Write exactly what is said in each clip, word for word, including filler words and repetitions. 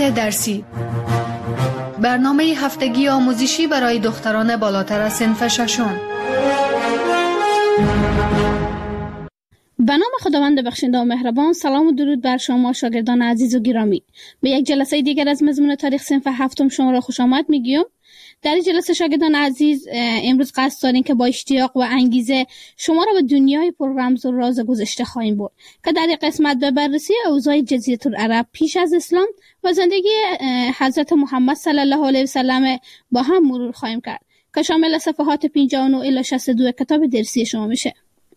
روایت درسی، برنامه هفتگی آموزشی برای دختران بالاتر از صنف ششم. به نام خداوند بخشنده و مهربان. سلام و درود بر شما شاگردان عزیز و گرامی. به یک جلسه دیگر از مضمون تاریخ صنف هفتم شما را خوش آمد میگیم. در این جلسه شاگردان عزیز امروز قصد داریم که با اشتیاق و انگیزه شما را به دنیای پر رمز و راز گذشته خواهیم برد که در این قسمت به بررسی اوضاع جزیره العرب پیش از اسلام و زندگی حضرت محمد صلی الله علیه و سلم با هم مرور خواهیم کرد که شامل صفحات پنجاه و نه الی شصت و دو کتاب درسی شما میشه.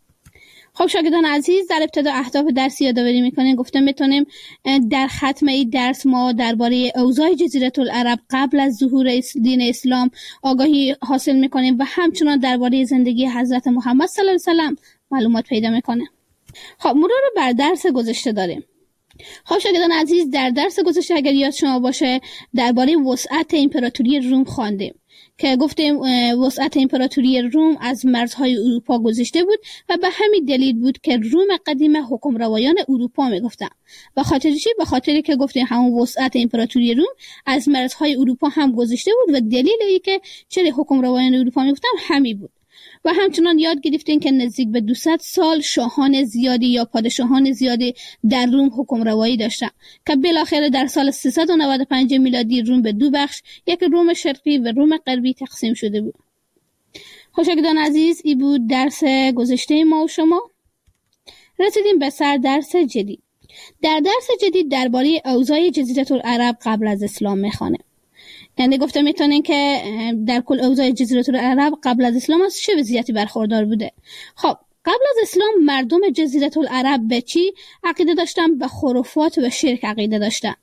خب شاگردان عزیز، در ابتدا اهداف درسی یادآوری میکنیم. گفتم میتونیم در ختم این درس ما درباره اوضاع جزیره العرب قبل از ظهور دین اسلام آگاهی حاصل میکنیم و همچنان درباره زندگی حضرت محمد صلی الله علیه و سلم معلومات پیدا میکنیم. خب مرور بر درس گذشته داریم. خب شاگردان عزیز، در درس گذشته اگر یاد شما باشه درباره وسعت امپراتوری روم خواندیم که گفتیم وسعت امپراتوری روم از مرزهای اروپا گذشته بود و به همین دلیل بود که روم قدیم حکمروایان اروپا میگفتن. به خاطر چی؟ به خاطری که گفتیم همون وسعت امپراتوری روم از مرزهای اروپا هم گذشته بود و دلیل ای که چرا حکمروایان اروپا میگفتن همین بود. و همچنان یاد گرفتیم که نزدیک به دویست سال شاهان زیادی یا پادشاهان زیادی در روم حکمروایی داشتن که بالاخره در سال سیصد و نود و پنج میلادی روم به دو بخش، یک روم شرقی و روم غربی تقسیم شده بود. شاگردان عزیز، این بود درس گذشته ما و شما. رسیدیم به سر درس جدید. در درس جدید درباره اوضاع جزیره العرب قبل از اسلام میخوانیم. یعنی گفته میتونین که در کل اوضاع جزیره العرب قبل از اسلام از چه وضعیتی برخوردار بوده. خب قبل از اسلام مردم جزیره العرب به چی عقیده داشتن؟ به خرافات و شرک عقیده داشتن.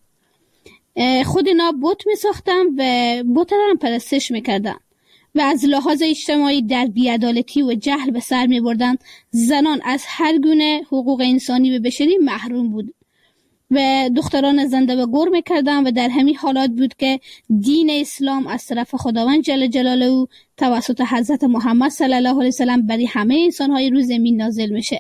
خود اینا بت میساختن و بت را هم پرستش میکردن و از لحاظ اجتماعی در بی‌عدالتی و جهل به سر میبردن. زنان از هر گونه حقوق انسانی و بشری محروم بود و دختران زنده و گور میکردن و در همین حالات بود که دین اسلام از طرف خداوند جل جلاله توسط حضرت محمد صلی الله علیه و سلم برای همه انسان‌های روی زمین نازل میشه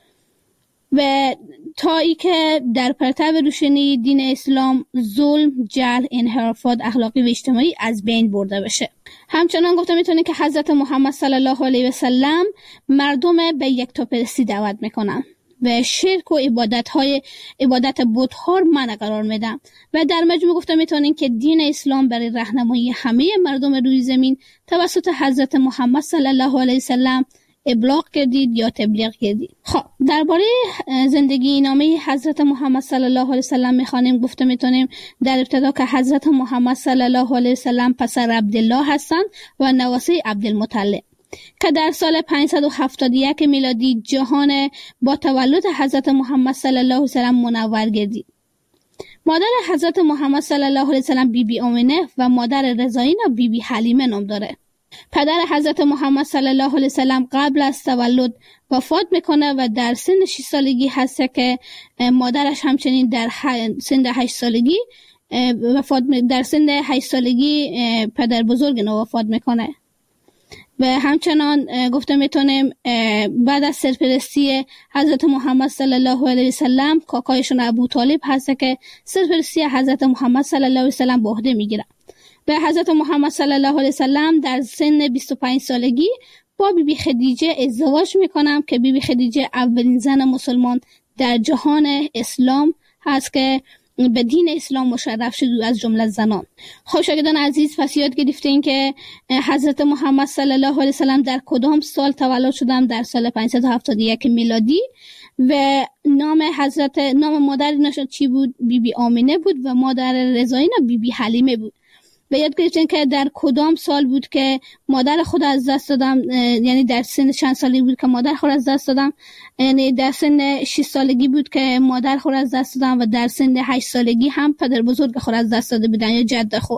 و تا ای که در پرتو روشنی دین اسلام ظلم، جهل، انحرافات اخلاقی و اجتماعی از بین برده بشه. همچنان گفته میتونه که حضرت محمد صلی الله علیه و سلم مردم به یکتاپرستی دعوت میکنن و شرک و عبادت های عبادت بت ها منع قرار میدن و در مجموع گفته میتونین که دین اسلام برای راهنمایی همه مردم روی زمین توسط حضرت محمد صلی الله علیه و سلم ابلاغ کردید یا تبلیغ کردید. خب درباره زندگی نامه حضرت محمد صلی الله علیه و سلم میخوانیم. گفته میتونیم در ابتدا که حضرت محمد صلی الله علیه و سلم پسر عبدالله هستند و نواسه عبدالمطلب که در سال پانصد و هفتاد و یک میلادی جهان با تولد حضرت محمد صلی الله علیه و سلم منور گردید. مادر حضرت محمد صلی الله علیه و سلم بی بی آمنه و مادر رضایینا بی بی حلیمه نام داره. پدر حضرت محمد صلی الله علیه و سلم قبل از تولد وفات میکنه و در سن شش سالگی هست که مادرش همچنین در سن هشت سالگی وفات در سن هشت سالگی پدر بزرگ نو وفات میکنه. و همچنان گفته میتونیم بعد از سرپرستی حضرت محمد صلی الله علیه و سلم کاکایشون ابو طالب هست که سرپرستی حضرت محمد صلی الله علیه و سلم به عهده میگیره و حضرت محمد صلی الله علیه و سلم در سن بیست و پنج سالگی با بی بی خدیجه ازدواج میکنم که بی بی خدیجه اولین زن مسلمان در جهان اسلام هست که به دین اسلام مشرف شد از جمله زنان. خب شاگردان عزیز، پس یاد گرفتین که حضرت محمد صلی الله علیه و سلم در کدام سال تولد شدن؟ در سال پانصد و هفتاد و یک میلادی و نام حضرت نام مادر نشون چی بود؟ بی بی آمنه بود و مادر رضایینا بی بی حلیمه بود. و یاد گرفتین که در کدام سال بود که مادر خود از دست دادم، یعنی در سن چند سالگی بود که مادر خود از دست دادم، یعنی در سن شش سالگی بود که مادر خود از دست دادم و در سن هشت سالگی هم پدر بزرگ خود از دست داده بودن یا جد خود.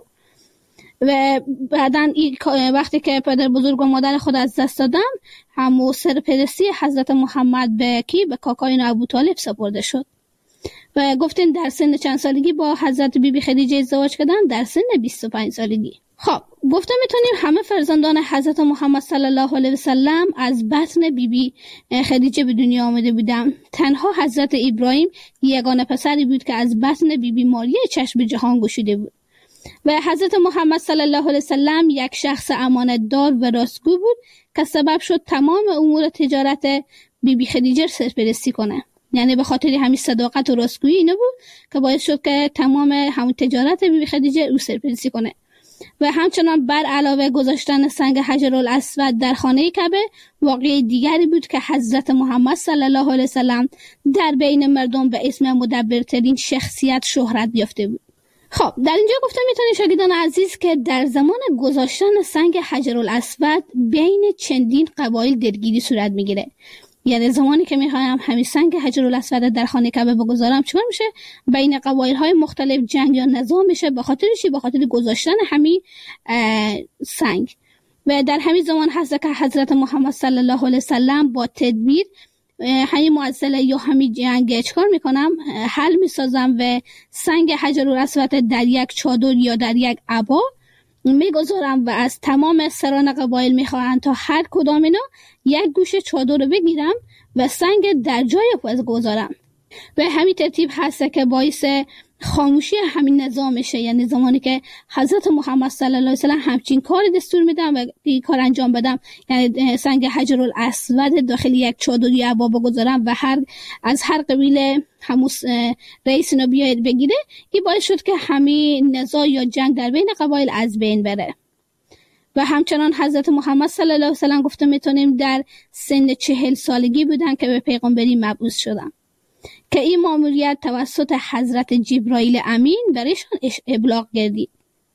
و بعدن وقتی که پدر بزرگ و مادر خود از دست دادن همو سرپرستی حضرت محمد به کی؟ به کاکای ابو طالب سپرده شد و گفتین در سن چند سالگی با حضرت بی بی خدیجه ازدواج کردن؟ در سن بیست و پنج سالگی. خب گفته میتونیم همه فرزندان حضرت محمد صلی الله علیه و سلم از بطن بیبی خدیجه به دنیا آمده بودند. تنها حضرت ابراهیم یگانه پسری بود که از بطن بیبی ماریه چشم به جهان گشوده بود و حضرت محمد صلی الله علیه و سلم یک شخص امانتدار و راستگو بود که سبب شد تمام امور تجارت بیبی خدیجه سرپرستی کنه. یعنی به خاطر همین صداقت و راستگویی اینه بود که باعث شد که تمام همون تجارت بیبی خدیجه او سرپرستی کنه. و همچنان بر علاوه گذاشتن سنگ حجرالاسود در خانه کعبه واقعه دیگری بود که حضرت محمد صلی الله علیه و سلم در بین مردم به اسم مدبرترین شخصیت شهرت یافته بود. خب در اینجا گفته میتونید شاگردان عزیز که در زمان گذاشتن سنگ حجرالاسود بین چندین قبایل درگیری صورت میگیره. یعنی زمانی که میخوایم همین سنگ حجرالاسود در خانه کعبه بگذارم چیکار میشه؟ بین قبایل های مختلف جنگ یا نزاع میشه به خاطر چی؟ به خاطر گذاشتن همین سنگ. و در همین زمان هست که حضرت محمد صلی الله علیه وسلم با تدبیر همین معضله یا همین جنگ چیکار میکنم؟ حل میسازم و سنگ حجرالاسود در یک چادر یا در یک عبا میگذارم و از تمام سران قبایل میخواهند تا هر کدام اینا یک گوشه چادر رو بگیرم و سنگ در جای پس گذارم. و همین ترتیب هست که باعث خاموشی همین نظام میشه. یعنی زمانی که حضرت محمد صلی الله علیه و سلم همچین کار دستور میدم و این کار انجام بدم، یعنی سنگ حجرالاسود داخل یک چادر یا عبا بگذارم و هر از هر قبیله همون رئیس اینا بیاید بگیره، این باعث شد که همین نزاع یا جنگ در بین قبایل از بین بره. و همچنان حضرت محمد صلی الله علیه و سلم گفته میتونیم در سن چهل سالگی بودن که به پیغمبری مبعوث شدن که این ماموریت توسط حضرت جبرائیل امین برایشان ابلاغ گردید.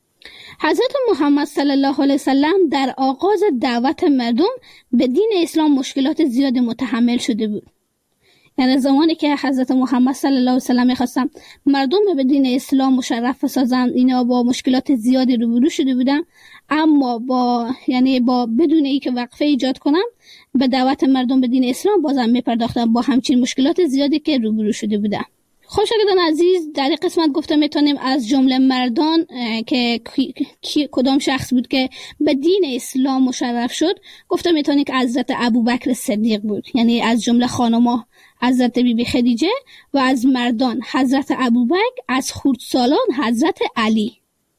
حضرت محمد صلی الله علیه و سلم در آغاز دعوت مردم به دین اسلام مشکلات زیاد متحمل شده بود. یعنی زمانی که حضرت محمد صلی الله علیه و سلم می‌خواستن مردم به دین اسلام مشرف بسازن، اینا با مشکلات زیادی روبرو شده بودن، اما با یعنی با بدون اینکه وقفه ایجاد کنن به دعوت مردم به دین اسلام بازم میپرداختن با همچین مشکلات زیادی که روبرو شده بودن. خب شاگردان عزیز، در این قسمت گفته میتونیم از جمله مردان که کی کدام شخص بود که به دین اسلام مشرف شد، گفته میتونیم که حضرت ابوبکر صدیق بود. یعنی از جمله خانم‌ها حضرت بیبی خدیجه و از مردان حضرت ابوبکر، از خردسالان حضرت علی،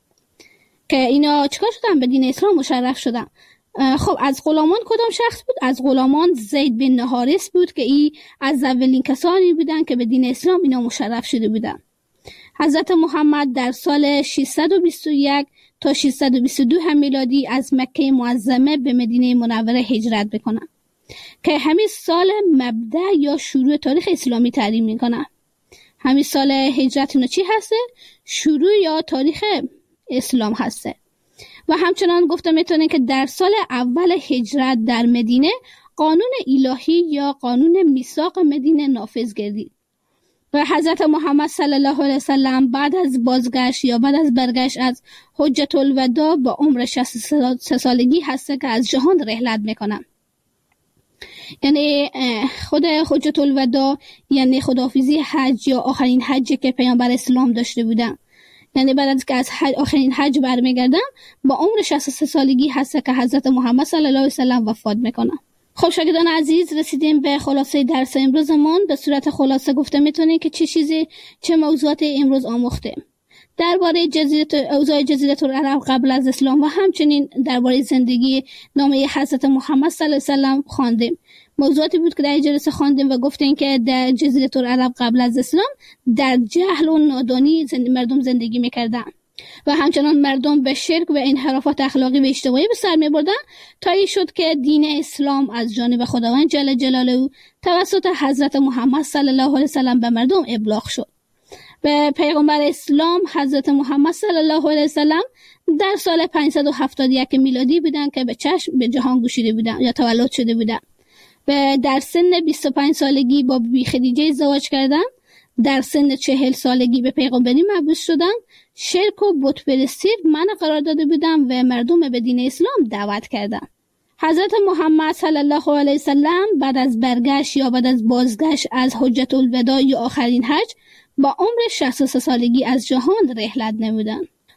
که اینا چیکار شدن؟ به دین اسلام مشرف شدن. خب از غلامان کدام شخص بود؟ از غلامان زید بن حارث بود که ای از اولین کسانی بودن که به دین اسلام اینا مشرف شده بودن. حضرت محمد در سال ششصد و بیست و یک تا ششصد و بیست و دو هم میلادی از مکه معظمه به مدینه منوره هجرت بکنن که همین سال مبدأ یا شروع تاریخ اسلامی تعیین میکنن. همین سال هجرت اینا چی هسته؟ شروع یا تاریخ اسلام هسته. و همچنان گفته میتونه که در سال اول هجرت در مدینه قانون الهی یا قانون میثاق مدینه نافذ گردید و حضرت محمد صلی الله علیه وسلم بعد از بازگشت یا بعد از برگشت از حجة الوداع با عمر شصت و سه سالگی هسته که از جهان رحلت میکنن. یعنی خود حجة الوداع یعنی خداحافظی حج یا آخرین حجی که پیامبر اسلام داشته بودن. یعنی بعد از که از حج آخرین حج برمیگردن با عمر شصت و سه سالگی هست که حضرت محمد صلی الله علیه وسلم وفات میکنن. خب شاگردان عزیز، رسیدیم به خلاصه درس امروزمون. به صورت خلاصه گفته میتونیم که چه چیزی چه موضوعات امروز آموختیم درباره جزیره اوضاع جزیره العرب قبل از اسلام و همچنین درباره زندگی نامه حضرت محمد صلی الله علیه وسلم خواندیم. موضوعاتی بود که در جلسه خواندیم و گفتیم که در جزیره العرب قبل از اسلام در جهل و نادانی زند... مردم زندگی میکردن و همچنان مردم به شرک و انحرافات اخلاقی و اجتماعی به سر میبردن تا این شد که دین اسلام از جانب خداوند جل جلاله توسط حضرت محمد صلی الله علیه وسلم به مردم ابلاغ شد. به پیغمبر اسلام حضرت محمد صلی الله علیه وسلم در سال پانصد و هفتاد و یک میلادی بودن که به چشم به جهان گشوده بودن یا تولد شده بودن و در سن بیست و پنج سالگی با بیبی خدیجه ازدواج کردن. در سن چهل سالگی به پیغمبری مبعوث شدن. شرک و بت پرستی منع قرار داده بودن و مردم به دین اسلام دعوت کردن. حضرت محمد صلی الله علیه وسلم بعد از برگشت یا بعد از بازگشت از حجة الوداع یا آخرین حج با عمر شصت و سه سالگی از جهان رحلت نمودند.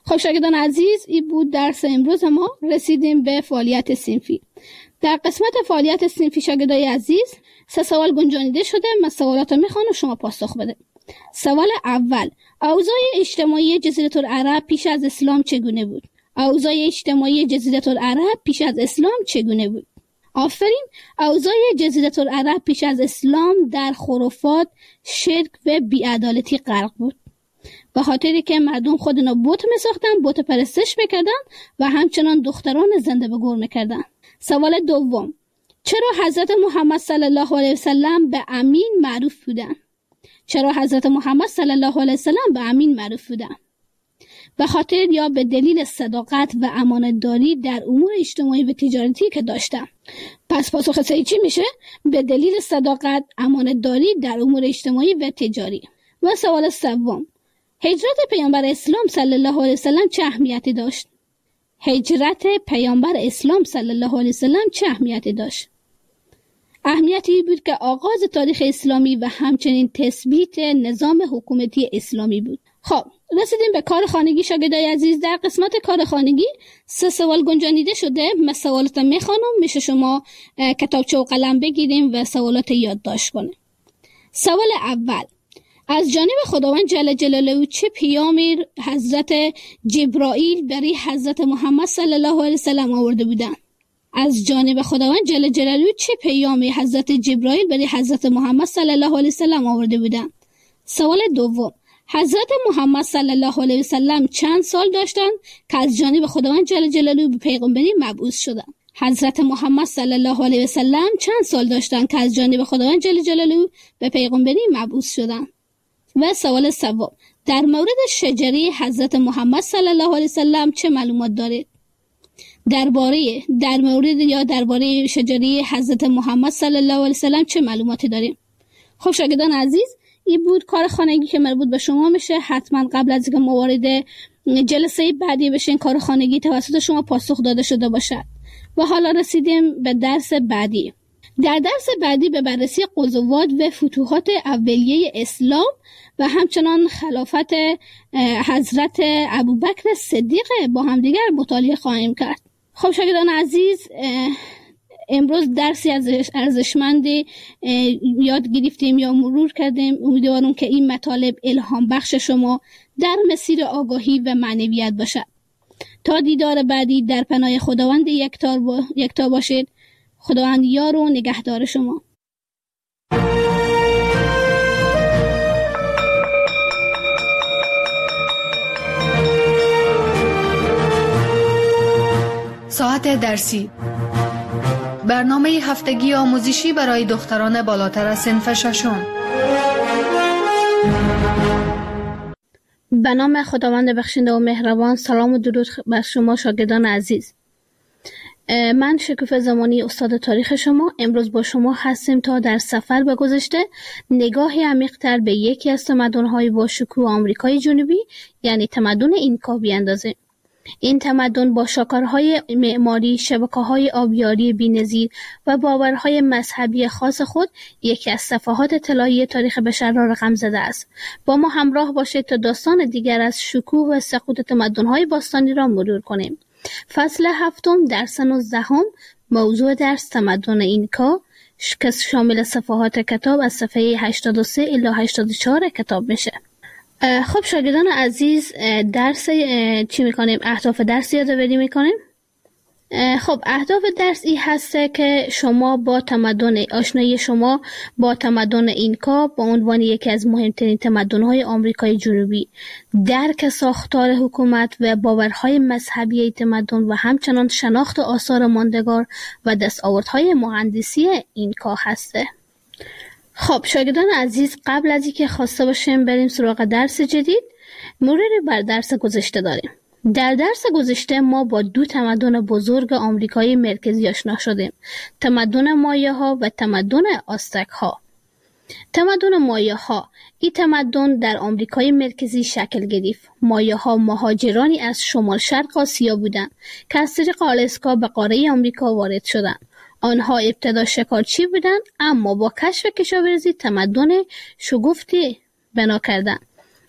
خب شاگردان عزیز، این بود درس امروز ما. رسیدیم به فعالیت صنفی. در قسمت فعالیت صنفی شاگردای عزیز سه سوال گنجانیده شده. من سوالات رو میخوام و شما پاسخ بده. سوال اول: اوضاع اجتماعی جزیره العرب پیش از اسلام چگونه بود؟ اوضاع اجتماعی جزیره العرب پیش از اسلام چگونه بود؟ آفرین. اوضاع جزیره العرب پیش از اسلام در خرافات، شرک و بی‌عدالتی غرق بود. به خاطری که مردم خودنا بت می‌ساختن، بت پرستش می‌کردن و همچنان دختران زنده به گور می‌کردن. سوال دوم: چرا حضرت محمد صلی الله علیه و سلم به امین معروف بودند؟ چرا حضرت محمد صلی الله علیه و سلم به امین معروف بودند؟ به خاطر یا به دلیل صداقت و امانتداری در امور اجتماعی و تجارتی که داشتند. پس پاسخ صحیح چی میشه؟ به دلیل صداقت، امانتداری در امور اجتماعی و تجاری. و سوال سوم: هجرت پیامبر اسلام صلی الله علیه و سلم چه اهمیتی داشت؟ هجرت پیامبر اسلام صلی الله علیه و سلم چه اهمیتی داشت؟ اهمیتی بود که آغاز تاریخ اسلامی و همچنین تثبیت نظام حکومتی اسلامی بود. خب رسیدیم به کار خانگی شاگردای عزیز. در قسمت کار خانگی سه سوال گنجانیده شده. من سوالات میخوانم، میشه شما کتابچه و قلم بگیریم و سوالات یادداشت کنیم. سوال اول: از جانب خداوند جل جلاله چه پیامی حضرت جبرائیل برای حضرت محمد صلی الله علیه و سلم آورده بودند؟ از جانب خداوند جل جلاله چه پیامی حضرت جبرائیل برای حضرت محمد صلی الله علیه و سلم آورده بودند؟ سوال دوم: حضرت محمد صلی الله علیه و سلم چند سال داشتند که از جانب خداوند جل جلاله به پیغمبری مبعوث شدند؟ حضرت محمد صلی الله علیه و سلم چند سال داشتند که از جانب خداوند جل جلاله به پیغمبری مبعوث شدند؟ و سوال سوم: در مورد شجره حضرت محمد صلی الله علیه و سلم چه معلومات دارید؟ درباره در مورد یا درباره شجره حضرت محمد صلی الله علیه و سلم چه معلوماتی داریم؟ خب شاگردان عزیز، این بود کار خانگی که مربوط به شما میشه. حتما قبل از اینکه ما وارد جلسه بعدی بشین کار خانگی توسط شما پاسخ داده شده باشد. و حالا رسیدیم به درس بعدی. در درس بعدی به بررسی غزوات و فتوحات اولیه اسلام و همچنان خلافت حضرت ابوبکر صدیق با همدیگر مطالعه خواهیم کرد. خب شاگردان عزیز، امروز درسی از ارزشمند یاد گرفتیم یا مرور کردیم. امیدوارم که این مطالب الهام بخش شما در مسیر آگاهی و معنویت باشد. تا دیدار بعدی در پناه خداوند یکتا با... یکتا باشید. خداوند یار و نگهدار شما. ساعت درسی، برنامه هفتگی آموزشی برای دختران بالاتر از صنف ششم. به نام خداوند بخشنده و مهربان. سلام و درود بر شما شاگردان عزیز. من شکوفه زمانی استاد تاریخ شما امروز با شما هستیم تا در سفر به گذشته نگاهی عمیق‌تر به یکی از تمدن‌های با شکوه آمریکای جنوبی یعنی تمدن اینکا بیاندازیم. این تمدن با شاهکارهای معماری، شبکه‌های آبیاری بی‌نظیر و باورهای مذهبی خاص خود یکی از صفحات طلایی تاریخ بشر را رقم زده است. با ما همراه باشید تا داستان دیگر از شکوه و سقوط تمدن‌های باستانی را مرور کنیم. فصل هفتم درس نوزدهم، موضوع درس تمدن اینکا که شامل صفحات کتاب از صفحه هشتاد و سه الی هشتاد و چهار کتاب میشه. خب شاگردان عزیز، درس چی میکنیم؟ اهداف درس یادآوری میکنیم. خب اهداف درس این هسته که شما با تمدن آشنایی شما با تمدن اینکا با عنوان یکی از مهمترین تمدن‌های آمریکای جنوبی، درک ساختار حکومت و باورهای مذهبی تمدن و همچنان شناخت آثار ماندگار و دستاوردهای مهندسی اینکا هسته. خب شاگردان عزیز، قبل از اینکه خواسته باشیم بریم سراغ درس جدید، مروری بر درس گذشته داریم. در درس گذشته ما با دو تمدن بزرگ آمریکای مرکزی آشنا شدیم، تمدن مایه ها و تمدن آزتک ها. تمدن مایه ها، این تمدن در آمریکای مرکزی شکل گرفت. مایه ها مهاجرانی از شمال شرق آسیا بودند که از طریق آلاسکا به قاره آمریکا وارد شدند. آنها ابتدا شکارچی بودند اما با کشف کشاورزی تمدن شگفتی بنا کردند.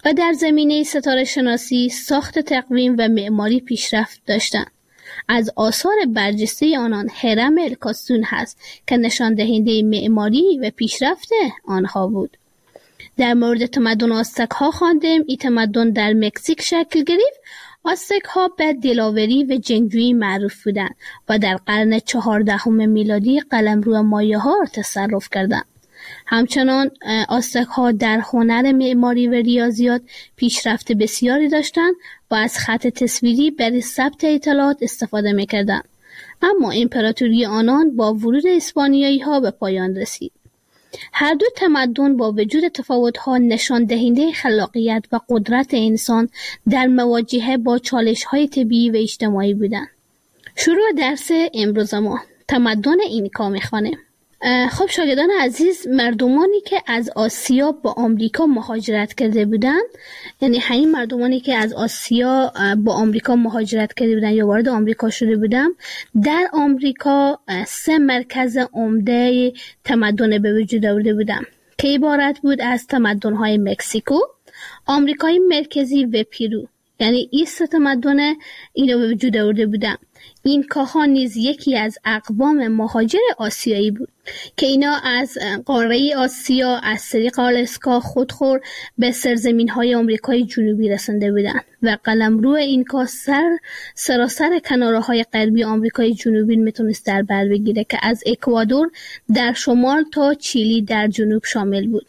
و در زمینه ستاره شناسی، ساخت تقویم و معماری پیشرفت داشتند. از آثار برجسته آنان هرم الکاسون هست که نشان دهنده معماری و پیشرفت آنها بود. در مورد تمدن آستک ها خواندیم. این تمدن در مکزیک شکل گرفت. آستک ها به دلاوری و جنگجویی معروف بودند و در قرن چهاردهم میلادی قلمرو مایه ها تصرف کردند. همچنان آستک ها در هنر معماری و ریاضیات پیشرفت بسیاری داشتند و از خط تصویری برای ثبت اطلاعات استفاده می‌کردند. اما امپراتوری آنان با ورود اسپانیایی ها به پایان رسید. هر دو تمدن با وجود تفاوت‌ها نشان دهنده خلاقیت و قدرت انسان در مواجهه با چالش‌های طبیعی و اجتماعی بودند. شروع درس امروز ما تمدن اینکا می‌خوانیم. خب شاگردان عزیز، مردمانی که از آسیا با آمریکا مهاجرت کرده بودند، یعنی همین مردمانی که از آسیا با آمریکا مهاجرت کرده بودند یا وارد آمریکا شده بودند، در آمریکا سه مرکز عمده تمدن به وجود آورده بودند که عبارت بود از تمدن‌های مکزیکو، آمریکای مرکزی و پیرو. یعنی این سه تمدن اینو به وجود آورده بودند. اینکاها نیز یکی از اقوام مهاجر آسیایی بود که اینا از قاره آسیا از طریق آلاسکا خودخور به سرزمین‌های آمریکای جنوبی رسنده بودند و قلمرو اینکا سر سراسر کناره‌های غربی آمریکای جنوبی میتونست در بر بگیره که از اکوادور در شمال تا چیلی در جنوب شامل بود.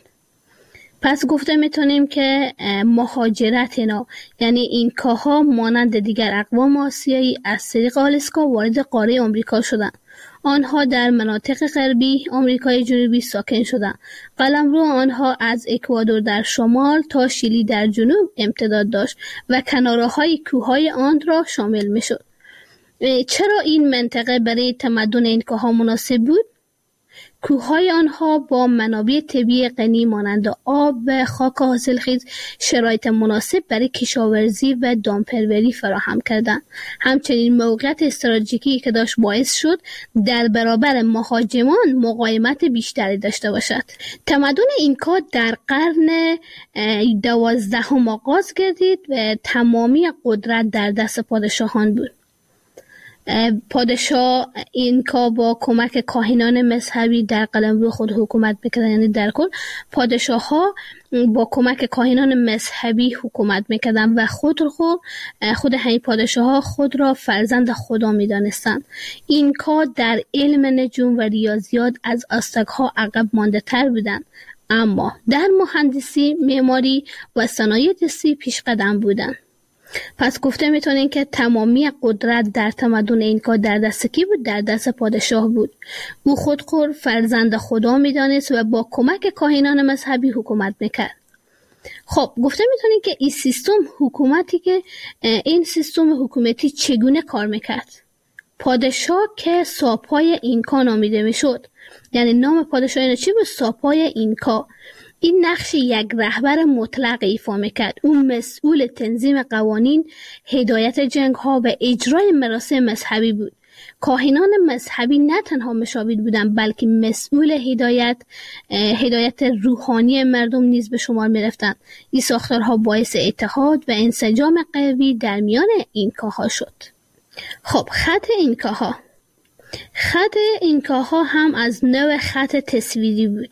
پس گفته میتونیم که مهاجرت اینا، یعنی اینکاها مانند دیگر اقوام آسیایی از طریق آلاسکا وارد قاره آمریکا شدند. آنها در مناطق غربی آمریکای جنوبی ساکن شدند. قلمرو آنها از اکوادور در شمال تا شیلی در جنوب امتداد داشت و کناره‌های کوههای آن را شامل میشد. چرا این منطقه برای تمدن اینکاها مناسب بود؟ کوههای آنها با منابع طبیعی غنی مانند آب و خاک حاصلخیز شرایط مناسب برای کشاورزی و دامپروری فراهم کردند. همچنین موقعیت استراتژیکی که داشت باعث شد در برابر مهاجمان مقاومت بیشتری داشته باشد. تمدن اینکا در قرن دوازدهم آغاز گردید و تمامی قدرت در دست پادشاهان بود. پادشاه اینکا با کمک کاهنان مذهبی در قلمرو خود حکومت میکردن. یعنی در کل پادشاه ها با کمک کاهنان مذهبی حکومت میکردن و خود خود خود همین پادشاه ها خود را فرزند خدا میدانستند. اینکا در علم نجوم و ریاضیات از آستک ها عقب مانده تر بودند، اما در مهندسی، معماری و صنایع دستی پیش قدم بودند. پس گفته میتونین که تمامی قدرت در تمدن اینکا در دست کی بود؟ در دست پادشاه بود. او خودخور فرزند خدا میدانست و با کمک کاهنان مذهبی حکومت میکرد. خب گفته میتونین که این سیستم حکومتی که این سیستم حکومتی چگونه کار میکرد؟ پادشاه که ساپای اینکا نامیده میشد، یعنی نام پادشاه اینا چی بود؟ ساپای اینکا. این نقش یک رهبر مطلق ایفا میکرد. اون مسئول تنظیم قوانین، هدایت جنگ ها و اجرای مراسم مذهبی بود. کاهنان مذهبی نه تنها مشاور بودند بلکه مسئول هدایت هدایت روحانی مردم نیز به شمار میرفتند. این ساختارها باعث اتحاد و انسجام قوی در میان اینکاها شد. خب خط اینکاها خط اینکاها هم از نوع خط تصویری بود.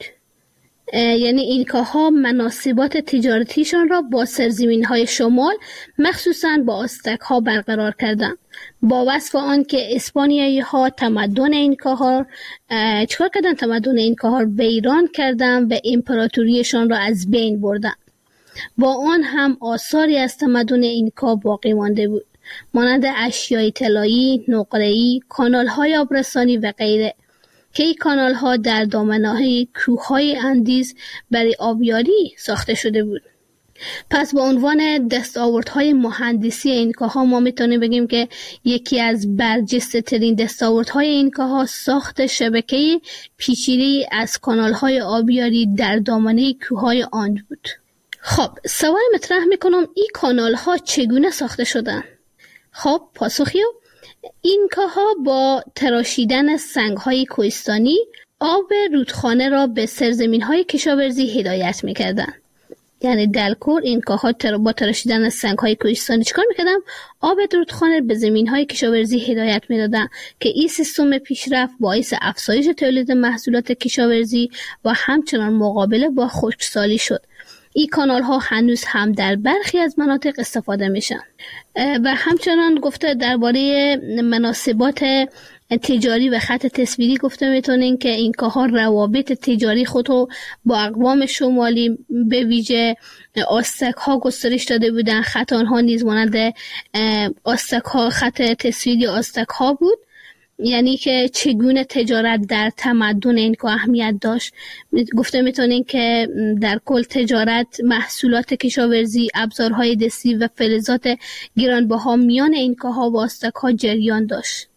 یعنی اینکاها مناسبات تجارتیشان را با سرزمین‌های شمال مخصوصاً با آستک ها برقرار کردند. با وصف آن که اسپانیایی ها تمدن اینکاها چکار کردن؟ تمدن اینکاها را ویران کردن و امپراتوریشان را از بین بردن. با آن هم آثاری از تمدن اینکا باقی مانده بود، مانند اشیای طلایی، نقره‌ای، کانال‌های آبرسانی و غیره که این کانال ها در دامنه‌های کوههای اندیز برای آبیاری ساخته شده بود. پس با عنوان دستاوردهای مهندسی اینکاها ما میتونیم بگیم که یکی از برجسته ترین دستاوردهای اینکاها ساخت شبکه پیچیده‌ای از کانال های آبیاری در دامنه کوههای آن بود. خب سوال مطرح میکنم این کانال ها چگونه ساخته شدن؟ خب پاسخیو اینکاها با تراشیدن سنگ‌های کوهستانی آب رودخانه را به سرزمین‌های کشاورزی هدایت می‌کردند. یعنی دلکور اینکاها تر با تراشیدن سنگ‌های کوهستانی چیکار می‌کردن؟ آب رودخانه به زمین‌های کشاورزی هدایت می‌دادن که این سیستم پیشرفت باعث افزایش تولید محصولات کشاورزی و همچنان مقابله با خشکسالی شد. این کانال ها هنوز هم در برخی از مناطق استفاده میشن و همچنان گفته درباره مناسبات تجاری و خط تصویری گفته میتونین که اینکاها روابط تجاری خود رو با اقوام شمالی به ویژه آستک ها گسترش داده بودن. خط آنها نیز مانند آستک ها خط تصویری آستک ها بود، یعنی که چگونه تجارت در تمدن اینکا اهمیت داشت. گفته میتونین که در کل تجارت، محصولات کشاورزی، ابزارهای دستی و فلزات گرانبها میان اینکاها و آستک‌ها جریان داشت.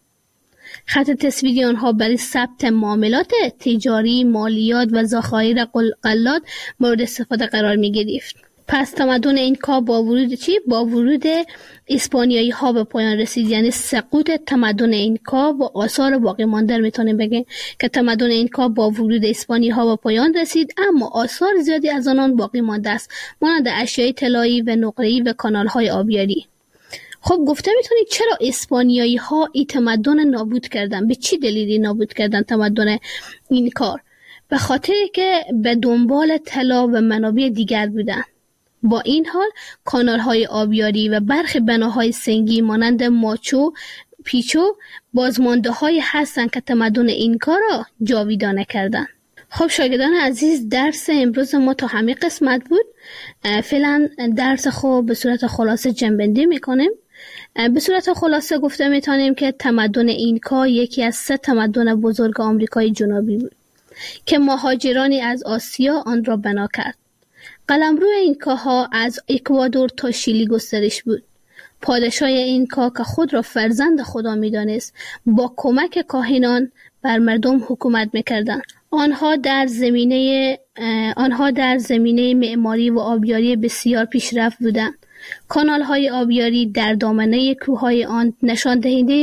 خط تصویری آنها برای ثبت معاملات تجاری، مالیات و ذخایر غلات مورد استفاده قرار می گرفت. پس تمدن اینکا با ورود چی؟ با ورود اسپانیایی ها به پایان رسید، یعنی سقوط تمدن اینکا و آثار باقی مانده میتونیم بگیم که تمدن اینکا با ورود اسپانیایی ها به پایان رسید، اما آثار زیادی از آنان باقی مانده است، مانند اشیاء طلایی و نقره‌ای و کانال های آبیاری. خب گفته میتونید چرا اسپانیایی ها این تمدن نابود کردن؟ به چی دلیلی نابود کردن تمدن اینکا؟ به خاطر که به دنبال طلا و منابع دیگر بودن. با این حال کانال های آبیاری و برخی بناهای سنگی مانند ماچو پیچو بازمانده های هستند که تمدن اینکا را جاویدانه کردند. خب شاگردان عزیز، درس امروز ما تا همین قسمت بود. فعلا درس خوب به صورت خلاصه جنبندی میکنیم. به صورت خلاصه گفته میتونیم که تمدن اینکا یکی از سه تمدن بزرگ آمریکای جنوبی بود که مهاجرانی از آسیا آن را بنا کرد. قلمرو اینکاها از اکوادور تا شیلی گسترش بود. پادشاه اینکا که خود را فرزند خدا می‌دانست، با کمک کاهنان بر مردم حکومت می‌کردند. آنها در زمینه آنها در زمینه معماری و آبیاری بسیار پیشرفت بودند. کانال‌های آبیاری در دامنه کوههای آن نشان دهنده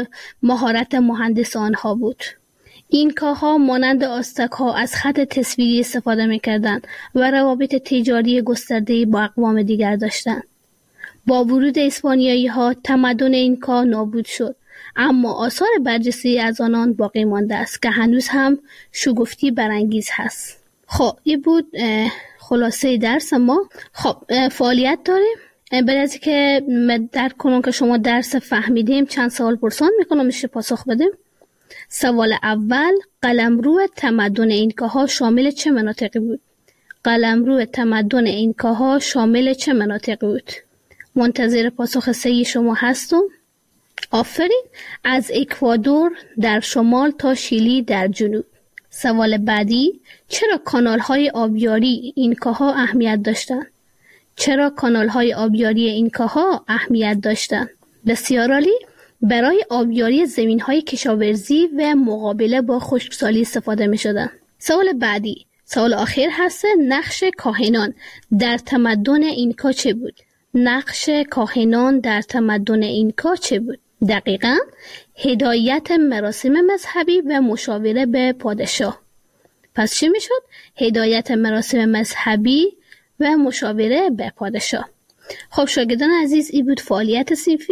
مهارت مهندس آنها بود. اینکاها مانند آستک‌ها از خط تصویری استفاده می‌کردند و روابط تجاری گسترده‌ای با اقوام دیگر داشتند. با ورود اسپانیایی‌ها تمدن اینکا نابود شد، اما آثار برجسته از آنان باقی مانده است که هنوز هم شگفتی برانگیز هست. خب این بود خلاصه درس ما. خب فعالیت داریم. برای از که در کنون که شما درس فهمیدیم چند سوال پرسان میکنم، میشه پاسخ بدیم. سوال اول، قلمرو تمدن اینکاها شامل چه مناطقی بود؟ قلمرو تمدن اینکاها شامل چه مناطقی بود؟ منتظر پاسخ صحیح شما هستم. آفرین. از اکوادور در شمال تا شیلی در جنوب. سوال بعدی، چرا کانال‌های آبیاری اینکاها اهمیت داشتند؟ چرا کانال‌های آبیاری اینکاها اهمیت داشتند؟ بسیار عالی. برای آبیاری زمین‌های کشاورزی و مقابله با خشکسالی استفاده می‌شدند. سوال بعدی، سوال آخر هست، نقش کاهنان در تمدن اینکا چه بود؟ نقش کاهنان در تمدن اینکا چه بود؟ دقیقاً هدایت مراسم مذهبی و مشاوره به پادشاه. پس چی میشد؟ هدایت مراسم مذهبی و مشاوره به پادشاه. خب شاگردان عزیز، این بود فعالیت صنفی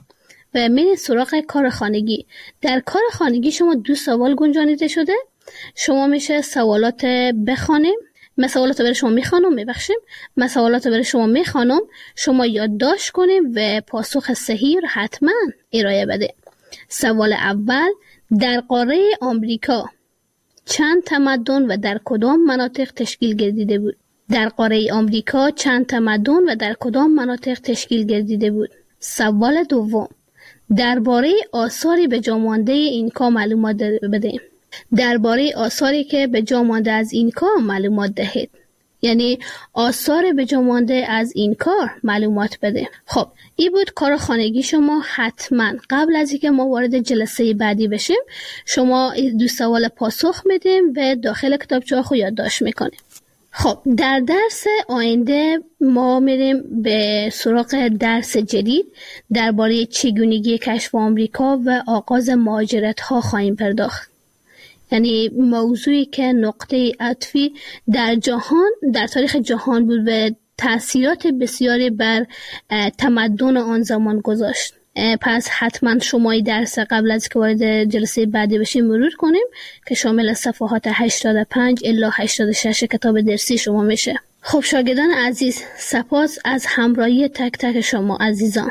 و میریم سراغ کار خانگی. در کار خانگی شما دو سوال گنجانیده شده. شما میشه سوالات بخوانیم. من سوالات برای شما میخوانم، میبخشیم. من سوالات برای شما میخوانم، شما یادداشت کنیم و پاسخ صحیح رو حتما ارائه بده. سوال اول، در قاره آمریکا چند تمدن و در کدام مناطق تشکیل گردیده بود؟ در قاره آمریکا چند تمدن و در کدام مناطق تشکیل گردیده بود؟ سوال دوم، درباره آثاری به جا مانده اینکا معلومات بدهیم. درباره آثاری که به جا مانده از اینکا معلومات دهید. یعنی آثار به جا مانده از این کار معلومات بده. خب این بود کار خانگی شما. حتما قبل از اینکه ما وارد جلسه بعدی بشیم شما دو سوال پاسخ میدیم و داخل کتابچه خود یادداشت میکنیم. خب در درس آینده ما میریم به سراغ درس جدید درباره چگونگی کشف آمریکا و آغاز مهاجرت ها خواهیم پرداخت. یعنی موضوعی که نقطه عطفی در جهان در تاریخ جهان بود و تأثیرات بسیاری بر تمدن آن زمان گذاشت. پس حتما شما این درس قبل از که وارد جلسه بعدی بشیم مرور کنیم که شامل صفحات هشتاد و پنج الی هشتاد و شش کتاب درسی شما میشه. خب شاگردان عزیز، سپاس از همراهی تک تک شما عزیزان.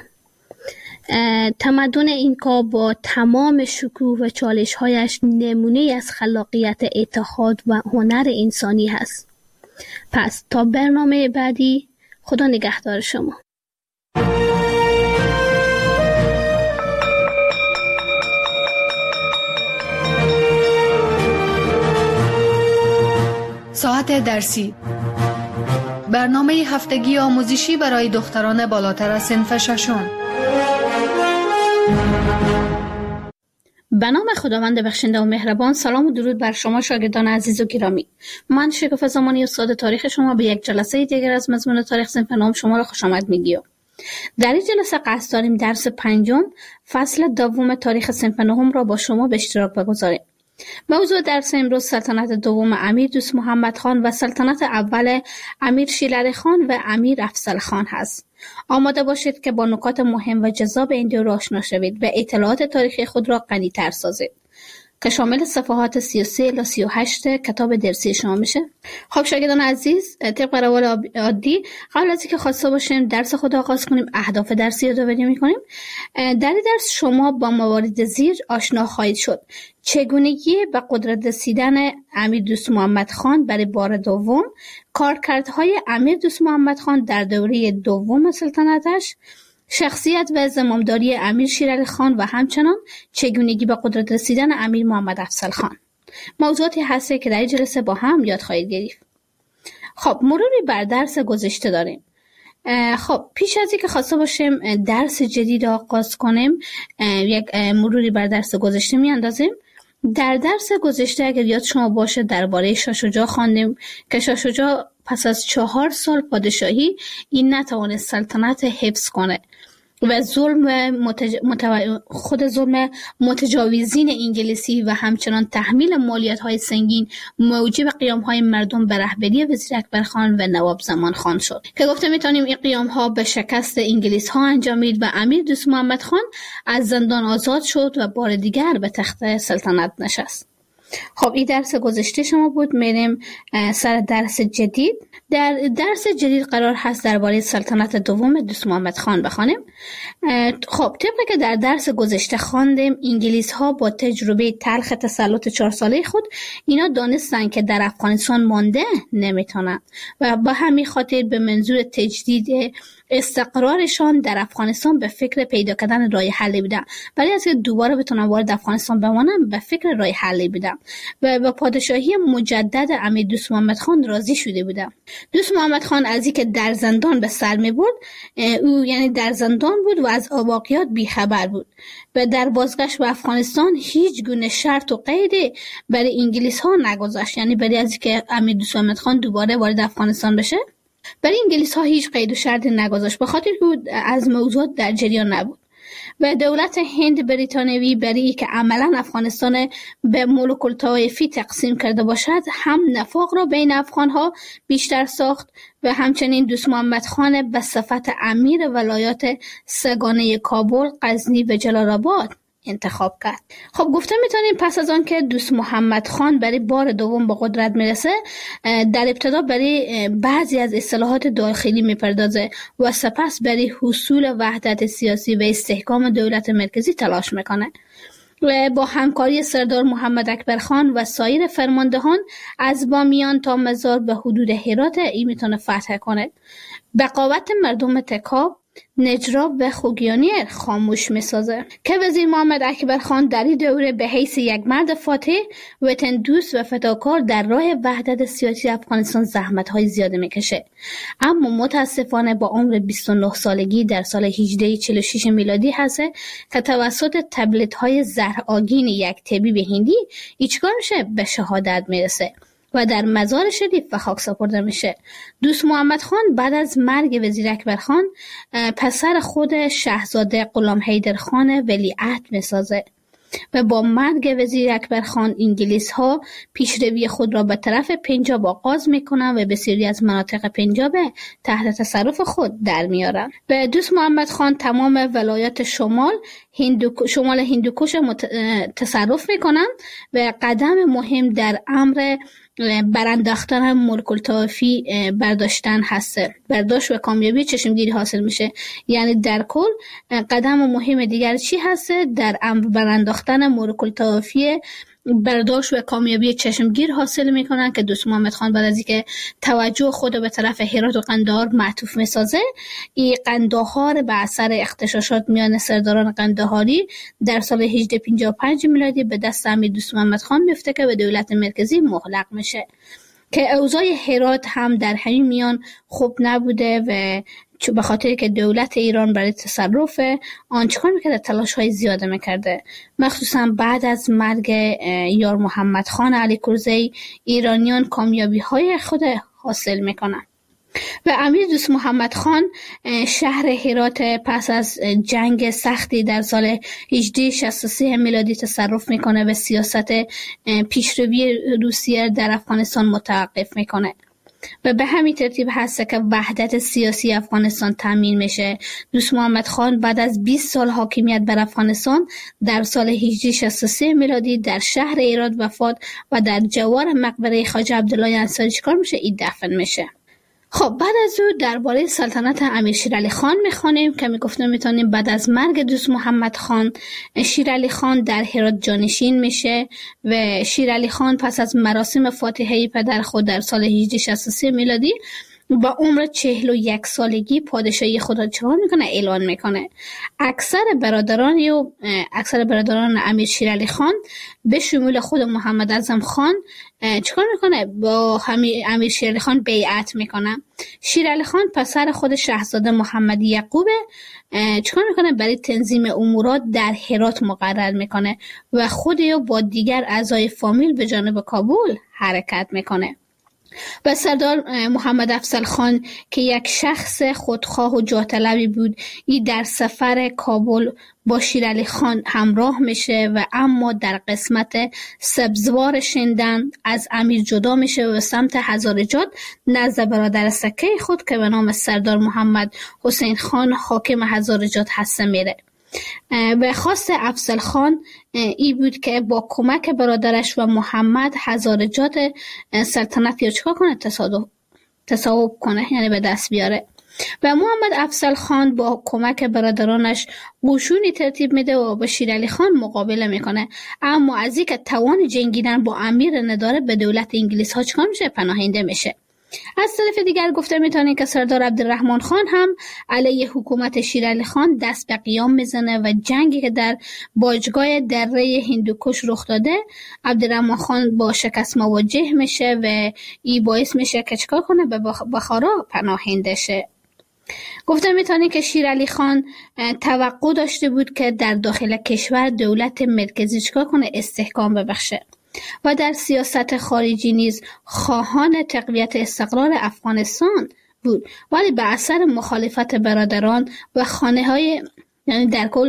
تمدن اینکا با تمام شکوه و چالش‌هایش نمونه از خلاقیت، اتحاد و هنر انسانی هست. پس تا برنامه بعدی، خدا نگهدار شما. ساعت درسی، برنامه هفتگی آموزشی برای دختران بالاتر از صنف ششم. به نام خداوند بخشنده و مهربان. سلام و درود بر شما شاگردان عزیز و گرامی. من شکوفه زمانی استاد تاریخ شما به یک جلسه دیگر از مضمون تاریخ صنف نهم شما را خوش آمد میگیم. در این جلسه قصد داریم درس پنجم فصل دوم تاریخ صنف نهم را با شما به اشتراک بگذاریم. موضوع درس امروز سلطنت دوم امیر دوست محمد خان و سلطنت اول امیر شیرعلی خان و امیر افضل خان هست. آماده باشید که با نکات مهم و جذاب این دو آشنا شوید و اطلاعات تاریخی خود را غنی‌تر سازید که شامل صفحات سی و سه الی سی و هشت کتاب درسی شما میشه. خب شاگردان عزیز، طبق روال عادی قبل از اینکه خواسته باشیم درس خود آغاز کنیم، اهداف درسی یادآوری میکنیم. در این درس شما با موارد زیر آشنا خواهید شد: چگونگی به قدرت رسیدن امیر دوست محمد خان برای بار دوم، کارکردهای امیر دوست محمد خان در دوره دوم سلطنتش، شخصیت و زمامداری امیر شیرعلی خان و همچنان چگونگی به قدرت رسیدن امیر محمد افضل خان. موضوعاتی هسته که در این جلسه با هم یاد خواهید گرفت. خب مروری بر درس گذشته داریم. خب پیش از اینکه خواسته باشیم درس جدید آغاز کنیم، یک مروری بر درس گذشته میاندازیم. در درس گذشته اگر یاد شما باشه درباره شاه شجاع خواندیم که شاه شجاع پس از چهار سال پادشاهی این نتوانست سلطنت حفظ کنه و ظلم متج... متو... خود ظلم متجاوزین انگلیسی و همچنان تحمیل مالیات‌های سنگین موجب قیام‌های مردم به رهبری وزیر اکبر خان و نواب زمان خان شد که گفته میتونیم این قیام‌ها به شکست انگلیس‌ها انجامید و امیر دوست محمد خان از زندان آزاد شد و بار دیگر به تخت سلطنت نشست. خب این درس گذشته شما بود. میریم سر درس جدید. در درس جدید قرار هست درباره سلطنت دوم دوست محمد خان بخوانیم. خب طبقی که در درس گذشته خواندیم، انگلیس ها با تجربه تلخ تسلط چهار ساله خود اینا دانستن که در افغانستان مانده نمیتونن و با همین خاطر به منظور تجدید استقرارشان در افغانستان به فکر پیدا کردن راه حلی بودن. برای از که دوباره بتونن وارد افغانستان بمانن به فکر راه حلی بودن و با پادشاهی مجدد امیر دوست محمد خان راضی شده بودن. دوست محمد خان از اینکه در زندان به سر می برد، او یعنی در زندان بود و از واقعیات بیخبر بود و در بازگشت به افغانستان هیچ گونه شرط و قیدی برای انگلیس ها نگذاشت، یعنی برای از اینکه امیر دوست محمد خان دوباره وارد افغانستان بشه برای انگلیس ها هیچ قید و شرطی نگذاشت، به خاطر که از موضوعات در جریان نبود و دولت هند بریتانیایی برای اینکه عملا افغانستان به ملوک الطوایفی تقسیم کرده باشد هم نفاق را بین افغان ها بیشتر ساخت و همچنین دوست محمد خان به صفت امیر ولایات سگانه کابل، غزنی و جلال آباد انتخاب کرد. خب گفته میتونیم پس از آن که دوست محمد خان برای بار دوم به قدرت میرسه، در ابتدا برای بعضی از اصلاحات داخلی میپردازه و سپس برای حصول وحدت سیاسی و استحکام دولت مرکزی تلاش میکنه و با همکاری سردار محمد اکبر خان و سایر فرماندهان از بامیان تا مزار به حدود هرات این میتونه فتح کنه. بقاوت مردم تکاب، نجراب و خوگیانی خاموش میسازه که وزیر محمد اکبر خان در این دوره به حیث یک مرد فاتح، وطن دوست و فداکار در راه وحدت سیاسی افغانستان زحمت های زیاده میکشه، اما متاسفانه با عمر بیست و نه سالگی در سال هجده چهل و شش میلادی هست که توسط تبلیغات زهرآگین یک طبیب هندی ایچکار میشه به شهادت میرسه و در مزار شریف به خاک سپرده میشه. دوست محمد خان بعد از مرگ وزیر اکبر خان پسر خود شاهزاده غلام حیدر خان ولیعهد میسازه و با مرگ وزیر اکبر خان انگلیس ها پیشروی خود را به طرف پنجاب آغاز میکنند و بسیاری از مناطق پنجاب تحت تصرف خود در میارند. و دوست محمد خان تمام ولایات شمال هندو شمال هندوکش مت... تصرف میکنند و قدم مهم در امر برانداختن ملک الطوایفی برداشتن هسته. برداشت و کامیابی چشمگیری حاصل میشه. یعنی در کل قدم مهم دیگر چی هسته؟ در امر برانداختن ملک الطوایفی برداشت و کامیابی چشمگیر حاصل میکنن که دوست محمد خان بعد از اینکه توجه خود به طرف هرات و قندهار معطوف میسازه، این قندهار به اثر اغتشاشات میان سرداران قندهاری در سال هجده پنجاه و پنج میلادی به دست امیر دوست محمد خان میفته که به دولت مرکزی مغلق میشه که اوضاع هرات هم در همین میان خوب نبوده و چون به خاطر که دولت ایران برای تصرف آن چکار میکرده؟ تلاش های زیاده میکرده، مخصوصا بعد از مرگ یار محمد خان علی کرزی ایرانیان کامیابی های خود حاصل میکنن و امیر دوست محمد خان شهر هرات پس از جنگ سختی در سال هجده شصت و سه میلادی تصرف میکنه و سیاست پیشروی روسیه در افغانستان متوقف میکنه و به همین ترتیب هست که وحدت سیاسی افغانستان تامین میشه. دوست محمد خان بعد از بیست سال حاکمیت بر افغانستان در سال هجده شصت و سه میلادی در شهر هرات وفات و در جوار مقبره خواجه عبدالله انصاری چیکار میشه؟ این دفن میشه. خب بعد از او درباره سلطنت امیر شیرعلی خان میخوانیم که میگفتم میتونیم بعد از مرگ دوست محمد خان شیرعلی خان در هرات جانشین میشه و شیرعلی خان پس از مراسم فاتحه پدر خود در سال هجده شصت و سه میلادی با عمر چهل و یک سالگی پادشاهی خود را چکار میکنه؟ اعلان میکنه. اکثر برادران و اکثر برادران امیر شیرعلی خان به شمول خود محمد اعظم خان چکار میکنه؟ با امیر شیرعلی خان بیعت میکنه. شیرعلی خان پسر خود شاهزاده محمد یعقوب چکار میکنه؟ برای تنظیم امورات در هرات مقرر میکنه و خود یا با دیگر اعضای فامیل به جانب کابل حرکت میکنه. و سردار محمد افضل خان که یک شخص خودخواه و جاه طلبی بود، این در سفر کابل با شیرعلی خان همراه میشه و اما در قسمت سبزوار شندن از امیر جدا میشه و سمت هزارجات نزد برادر سکه خود که به نام سردار محمد حسین خان حاکم هزارجات هسته میره. به خواست افضل خان ای بود که با کمک برادرش و محمد هزارجات سلطنت یا چکار کنه؟ تصادف تصاحب کنه، یعنی به دست بیاره. و محمد افضل خان با کمک برادرانش قشونی ترتیب میده و با شیرعلی خان مقابله میکنه، اما از اینکه توان جنگیدن با امیر نداره به دولت انگلیس ها چکار میشه؟ پناهنده میشه. از طرف دیگر گفته میتونیم که سردار عبدالرحمن خان هم علیه حکومت شیرعلی خان دست به قیام میزنه و جنگی که در باجگاه دره هندوکش رخ داده عبدالرحمن خان با شکست مواجه میشه و این باعث میشه که چکار کنه؟ به بخارا پناهنده شه. گفته میتونیم که شیرعلی خان توقع داشته بود که در داخل کشور دولت مرکزی چکار کنه؟ استحکام ببخشه و در سیاست خارجی نیز خواهان تقویت استقرار افغانستان بود، ولی به اثر مخالفت برادران و خانه های یعنی در کل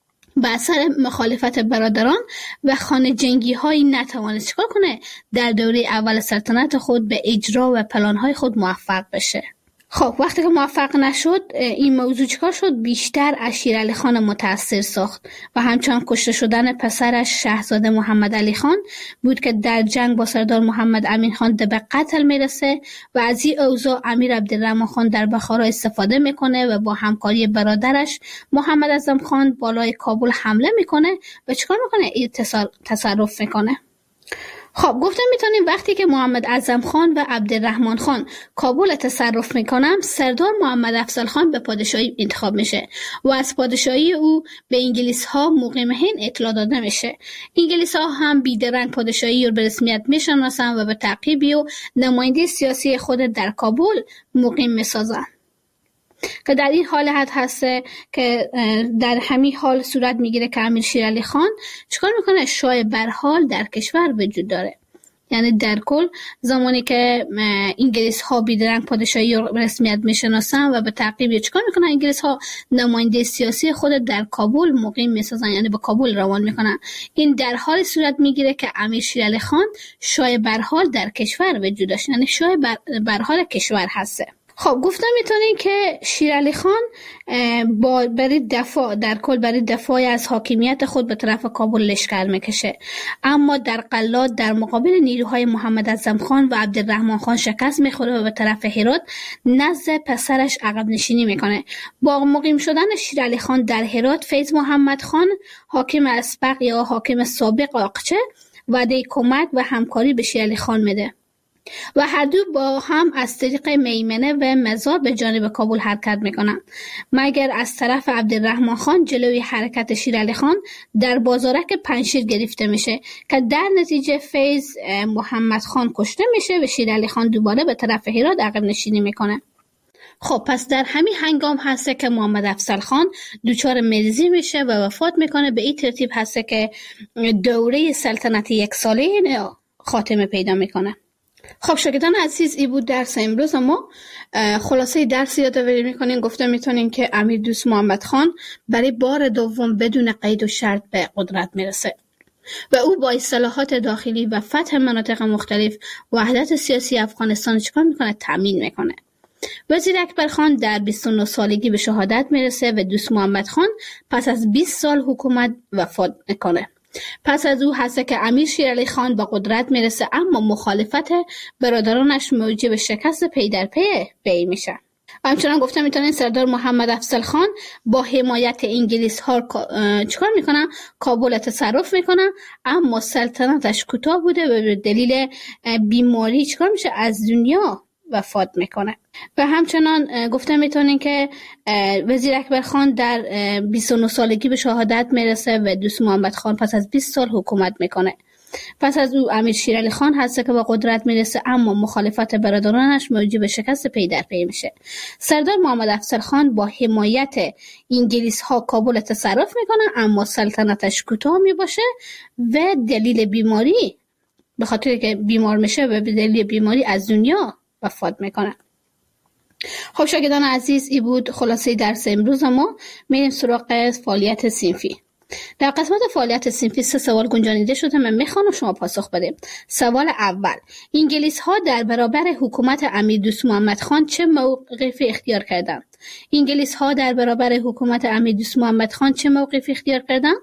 به اثر مخالفت برادران و خانه جنگی هایی نتوانست چکار کنه؟ در دوره اول سلطنت خود به اجرا و پلان های خود موفق بشه. خب وقتی که موفق نشد این موضوع چکار شد؟ بیشتر از شیرعلی خان متاثر ساخت و همچنان کشته شدن پسرش شاهزاده محمد علی خان بود که در جنگ با سردار محمد امین خان به قتل میرسه و از این اوضاع امیر عبدالرحمن خان در بخارا استفاده میکنه و با همکاری برادرش محمد اعظم خان بالای کابل حمله میکنه و چکار میکنه؟ این تصرف میکنه. خب گفتم میتونیم وقتی که محمد اعظم خان و عبدالرحمن خان کابل تصرف میکنن، سردار محمد افضل خان به پادشاهی انتخاب میشه و از پادشاهی او به انگلیس ها مقیمین اطلاع داده میشه. انگلیس ها هم بیدرنگ پادشاهی رو به رسمیت میشناسن و به تعقیبی و نماینده سیاسی خود در کابل مقیم میسازن که در این حالت هسته که در همین حال صورت میگیره که امیر شیرعلی خان چیکار میکنه؟ شاه برحال در کشور وجود داره یعنی در کل زمانی که انگلیس ها بیدرنگ پادشاهی رسمیت میشناسن و به تعقیب چیکار میکنن، انگلیس ها نماینده سیاسی خود در کابل مقیم میسازن، یعنی به کابل روان میکنن. این در حال صورت میگیره که امیر شیر علی خان شاه برحال در کشور وجود داشت، یعنی شاه برحال کشور هسته. خب گفتم میتونین که شیر علی خان با برای دفاع در کل برای دفاع از حاکمیت خود به طرف کابل لشکر میکشه، اما در قلات در مقابل نیروهای محمد اعظم خان و عبدالرحمن خان شکست میخوره و به طرف هرات نزد پسرش عقب نشینی میکنه. با مقیم شدن شیر علی خان در هرات، فیض محمد خان حاکم اسبق یا حاکم سابق آقچه وعده کمک و همکاری به شیر علی خان میده و هر دو با هم از طریق میمنه و مزار به جانب کابل حرکت میکنن، مگر از طرف عبدالرحمن خان جلوی حرکت شیر علی خان در بازارک پنجشیر گرفته میشه که در نتیجه فیض محمد خان کشته میشه و شیر علی خان دوباره به طرف هرات عقب نشینی میکنه. خب پس در همین هنگام هسته که محمد افضل خان دچار مریضی میشه و وفات میکنه. به این ترتیب هسته که دوره سلطنت یک ساله خاتمه پیدا میکنه. خب شاگردان عزیز، این بود درس امروز. ما خلاصه درس یادآوری میکنیم. گفته میتونیم که امیر دوست محمد خان برای بار دوم بدون قید و شرط به قدرت میرسه و او با اصلاحات داخلی و فتح مناطق مختلف وحدت سیاسی افغانستان چیکار میکنه؟ تامین میکنه. وزیر اکبر خان در بیست و نه سالگی به شهادت میرسه و دوست محمد خان پس از بیست سال حکومت وفات میکنه. پس از او هست که امیر شیر علی خان با قدرت میرسه، اما مخالفت برادرانش موجب شکست پی در پی وی میشه. همچنان گفته میتونین سردار محمد افضل خان با حمایت انگلیس ها چیکار میکنن؟ کابل تصرف میکنن، اما سلطنتش کوتاه بوده و به دلیل بیماری چیکار میشه؟ از دنیا وفات میکنه. و همچنان گفته میتونین که وزیر اکبر خان در بیست و نه سالگی به شهادت میرسه و دوست محمد خان پس از بیست سال حکومت میکنه. پس از او امیر شیر علی خان هست که با قدرت میرسه، اما مخالفت برادرانش موجب شکست پی در پی میشه. سردار محمد افضل خان با حمایت انگلیس ها کابل تصرف میکنه، اما سلطنتش کوتاه میباشه و دلیل بیماری، به خاطر که بیمار میشه و به دلیل بیماری از دنیا وفات میکنه. خب شاگردان عزیز، این بود خلاصه درس امروز ما. میریم سراغ فعالیت صنفی. در قسمت فعالیت صنفی سه سوال گنجانیده شده، من میخوام شما پاسخ بدید. سوال اول: انگلیس ها در برابر حکومت امیر دوست محمد خان چه موقفی اختیار کردند؟ انگلیس ها در برابر حکومت امیر دوست محمد خان چه موقفی اختیار کردند؟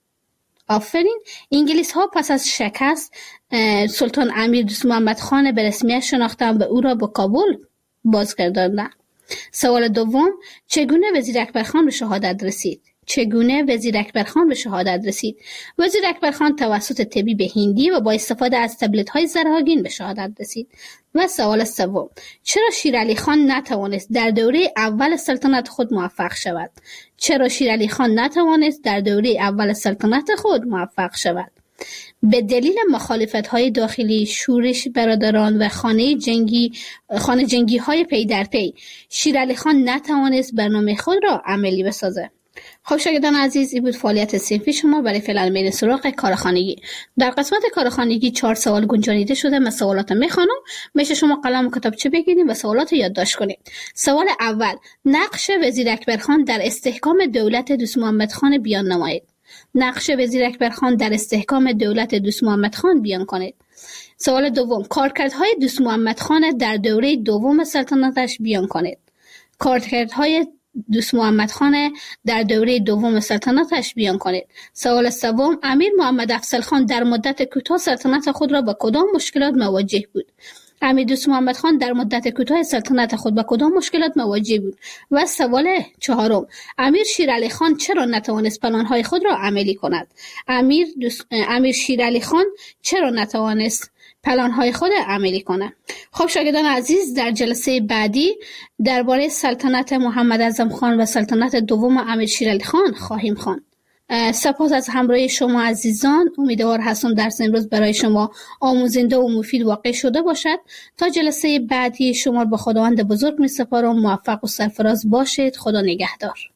آفرین. انگلیس ها پس از شکست سلطان امیر دوست محمد خان به رسمیت شناختند و او را به کابل بازگرداندند. سوال دوم: چگونه وزیر اکبر خان به شهادت رسید؟ چگونه وزیر اکبر خان به شهادت رسید؟ وزیر اکبر خان توسط طبیب هندی و با استفاده از تبلت های زرهاگین به شهادت رسید. و سوال سوم: چرا شیر علی خان نتوانست در دوره اول سلطنت خود موفق شود؟ چرا شیر علی خان نتوانست در دوره اول سلطنت خود موفق شود؟ به دلیل مخالفت‌های داخلی، شورش برادران و خانه جنگی خانه جنگی های پی در پی، شیر علی خان نتوانست برنامه خود را عملی بسازد. خب شاگردان عزیز، این بود فعالیت صنفی شما. برای فعلا میریم سراغ کارخانگی. در قسمت کارخانگی چهار سوال گنجانیده شده. من سوالات میخوانم، میشه شما قلم و کتابچه بگیرید و سوالات یادداشت کنید. سوال اول: نقش وزیر اکبر خان در استحکام دولت دوست محمد خان بیان نمایید. نقش وزیر اکبر خان در استحکام دولت دوست محمد خان بیان کنید. سوال دوم: کارکردهای دوست محمد خان در دوره دوم سلطنتش بیان کنید. کارکردهای دوست محمد خان در دوره دوم سلطنتش بیان کنید. سوال سوم: امیر محمد افضل خان در مدت کوتاه سلطنت خود را با کدام مشکلات مواجه بود؟ امیر دوست محمد خان در مدت کوتاه سلطنت خود با کدام مشکلات مواجه بود؟ و سوال چهارم: امیر شیر علی خان چرا نتوانست پلان‌های خود را عملی کند؟ امیر دوست... امیر شیر علی خان چرا نتوانست پلان‌های خود عملی کنه؟ خب شاگردان عزیز، در جلسه بعدی درباره سلطنت محمد اعظم خان و سلطنت دوم امیر شیر علی خان خواهیم خواند. سپاس از همراهی شما عزیزان. امیدوار هستم درس امروز برای شما آموزنده و مفید واقع شده باشد. تا جلسه بعدی شما با خداوند بزرگ می سپارم. موفق و سرفراز باشید. خدا نگهدار.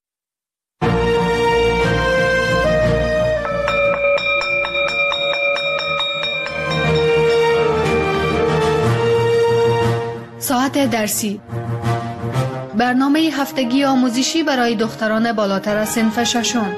ساعت درسی، برنامه هفتگی آموزشی برای دختران بالاتر از صنف ششم.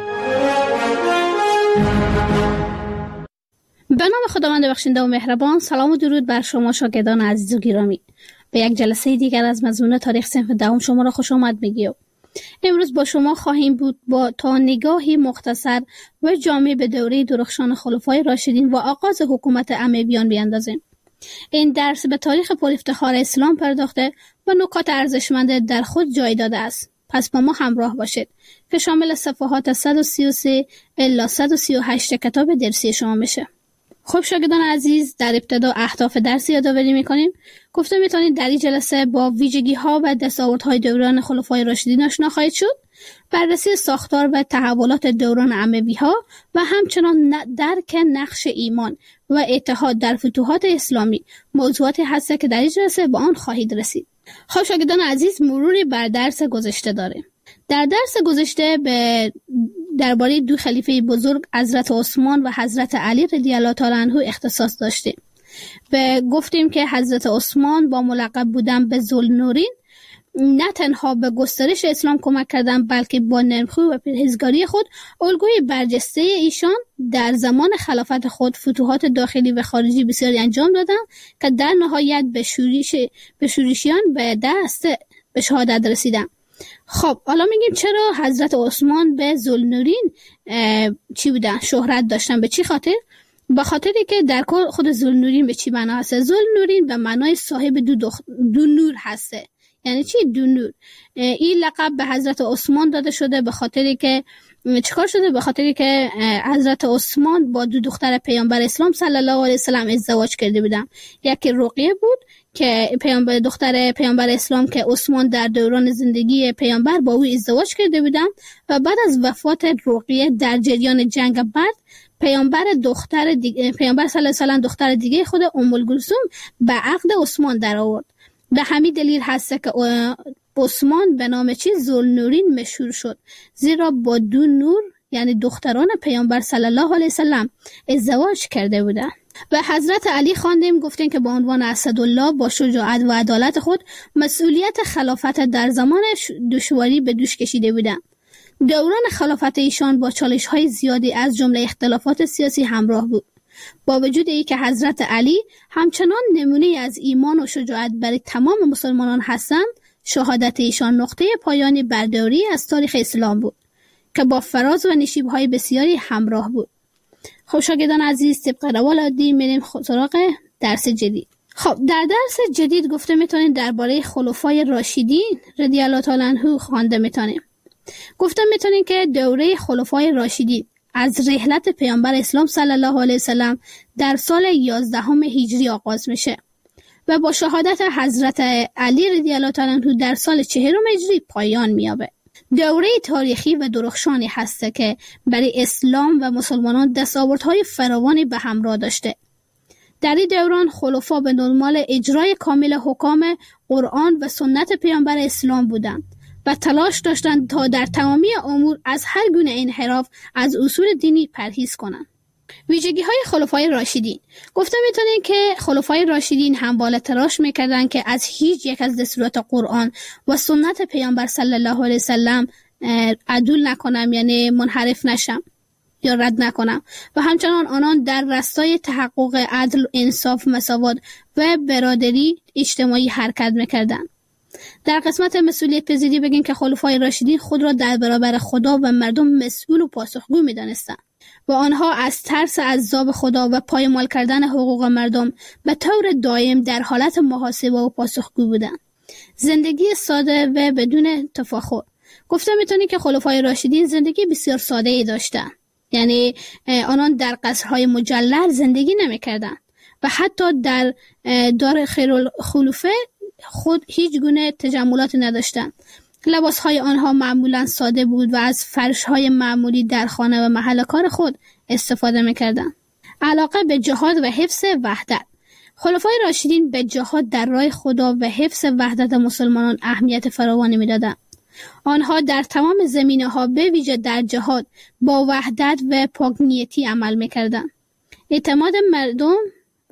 به نام خداوند بخشنده و مهربان. سلام و درود بر شما شاگردان عزیز و گرامی. به یک جلسه دیگر از مضمون تاریخ صنف دهم شما را خوش آمد میگیم. امروز با شما خواهیم بود با تا نگاهی مختصر و جامع به دوره درخشان خلفای راشدین و آغاز حکومت امویان بیاندازیم. این درس به تاریخ پرافتخار اسلام پرداخته و نکات ارزشمند در خود جای داده است. پس با ما همراه باشید که شامل صفحات صد و سی و سه الی صد و سی و هشت کتاب درسی شما میشه. خب شاگردان عزیز، در ابتدا اهداف درس یادآوری میکنیم. گفته میتونید در این جلسه با ویژگی ها و دستاوردهای دوران خلفای راشدین آشنا خواهید شد، بررسی ساختار و تحولات دوران اموی ها و همچنان درک نقش ایمان و اتحاد در فتوحات اسلامی موضوعاتی هست که در این جلسه با آن خواهید رسید. خب شاگردان عزیز، مروری بر درس گذشته داریم. در درس گذشته به درباره دو خلیفه بزرگ حضرت عثمان و حضرت علی رضی الله تعالی عنه اختصاص داشتیم. و گفتیم که حضرت عثمان با ملقب بودن به ذوالنورین نه تنها به گسترش اسلام کمک کردند، بلکه با نرمخو و پرهیزگاری خود الگوی برجسته ایشان در زمان خلافت خود فتوحات داخلی و خارجی بسیاری انجام دادند که در نهایت به شورش به شورشیان به دست به شهادت رسیدند. خب حالا میگیم چرا حضرت عثمان به ذوالنورین چی بودن؟ شهرت داشتن. به چی خاطر؟ به خاطری که در کل خود ذوالنورین به چی معنا هست؟ ذوالنورین به معنای صاحب دو, دخ... دو نور هسته. یعنی چی دو نور؟ این لقب به حضرت عثمان داده شده به خاطری که چیکار شده؟ به خاطری که حضرت عثمان با دو دختر پیامبر اسلام صلی الله علیه و سلم ازدواج کرده بودن. یکی رقیه بود که پیامبر دختر پیامبر اسلام که عثمان در دوران زندگی پیامبر با او ازدواج کرده بودن و بعد از وفات رقیه در جریان جنگ بدر پیامبر دختر دیگه پیامبر صلی الله علیه و سلم دختر دیگه خود ام الکلثوم به عقد عثمان در آورد. به همین دلیل هست که عثمان به نام چی ذوالنورین مشهور شد، زیرا با دو نور یعنی دختران پیامبر صلی الله علیه و سلم ازدواج کرده بودند. و حضرت علی خواندیم گفتیم که با عنوان اسدالله با شجاعت و عدالت خود مسئولیت خلافت در زمان دشواری به دوش کشیده بودند. دوران خلافت ایشان با چالش‌های زیادی از جمله اختلافات سیاسی همراه بود. با وجود ای که حضرت علی همچنان نمونه از ایمان و شجاعت برای تمام مسلمانان هستند، شهادت ایشان نقطه پایانی بر دوری از تاریخ اسلام بود که با فراز و نشیب‌های بسیاری همراه بود. خب شاگردان عزیز، طبق روال عادی میریم سراغ درس جدید. خب در درس جدید گفته میتونید درباره خلفای راشدین رضی الله تعالی عنهم خوانده میتونیم. گفته میتونید که دوره خلفای راشدین از رحلت پیامبر اسلام صلی الله علیه و سلم در سال یازدهم هجری آغاز میشه و با شهادت حضرت علی رضی الله تعالی عنه در سال چهارم هجری پایان مییابه. دوره تاریخی و درخشانی هست که برای اسلام و مسلمانان دستاوردهای فراوانی به همراه داشته. در این دوران خلفا به دنبال اجرای کامل حکام قرآن و سنت پیامبر اسلام بودند و تلاش داشتند تا در تمامی امور از هر گونه انحراف از اصول دینی پرهیز کنند. ویژگی های خلفای راشدین. گفته میتونید که خلفای راشدین همواره تلاش میکردند که از هیچ یک از دستورات قرآن و سنت پیامبر صلی الله علیه و سلم عدول نکنم، یعنی منحرف نشم یا رد نکنم، و همچنان آنان در راستای تحقق عدل، انصاف، مساوات و برادری اجتماعی حرکت میکردند. در قسمت مسئولیت پذیری بگیم که خلفای راشدین خود را در برابر خدا و مردم مسئول و پاسخگو می‌دانستند و آنها از ترس عذاب خدا و پایمال کردن حقوق مردم به طور دائم در حالت محاسبه و پاسخگو بودند. زندگی ساده و بدون تفاخر. گفته میتونی که خلفای راشدین زندگی بسیار ساده ای داشتند. یعنی آنان در قصرهای مجلل زندگی نمی‌کردند و حتی در دار خیرالخلفه خود هیچ گونه تجملاتی نداشتند. لباسهای آنها معمولا ساده بود و از فرشهای معمولی در خانه و محل کار خود استفاده میکردند. علاقه به جهاد و حفظ وحدت. خلفای راشدین به جهاد در راه خدا و حفظ وحدت مسلمانان اهمیت فراوانی میدادند. آنها در تمام زمینه‌ها به ویژه در جهاد با وحدت و پاک‌نیتی عمل میکردند. اعتماد مردم و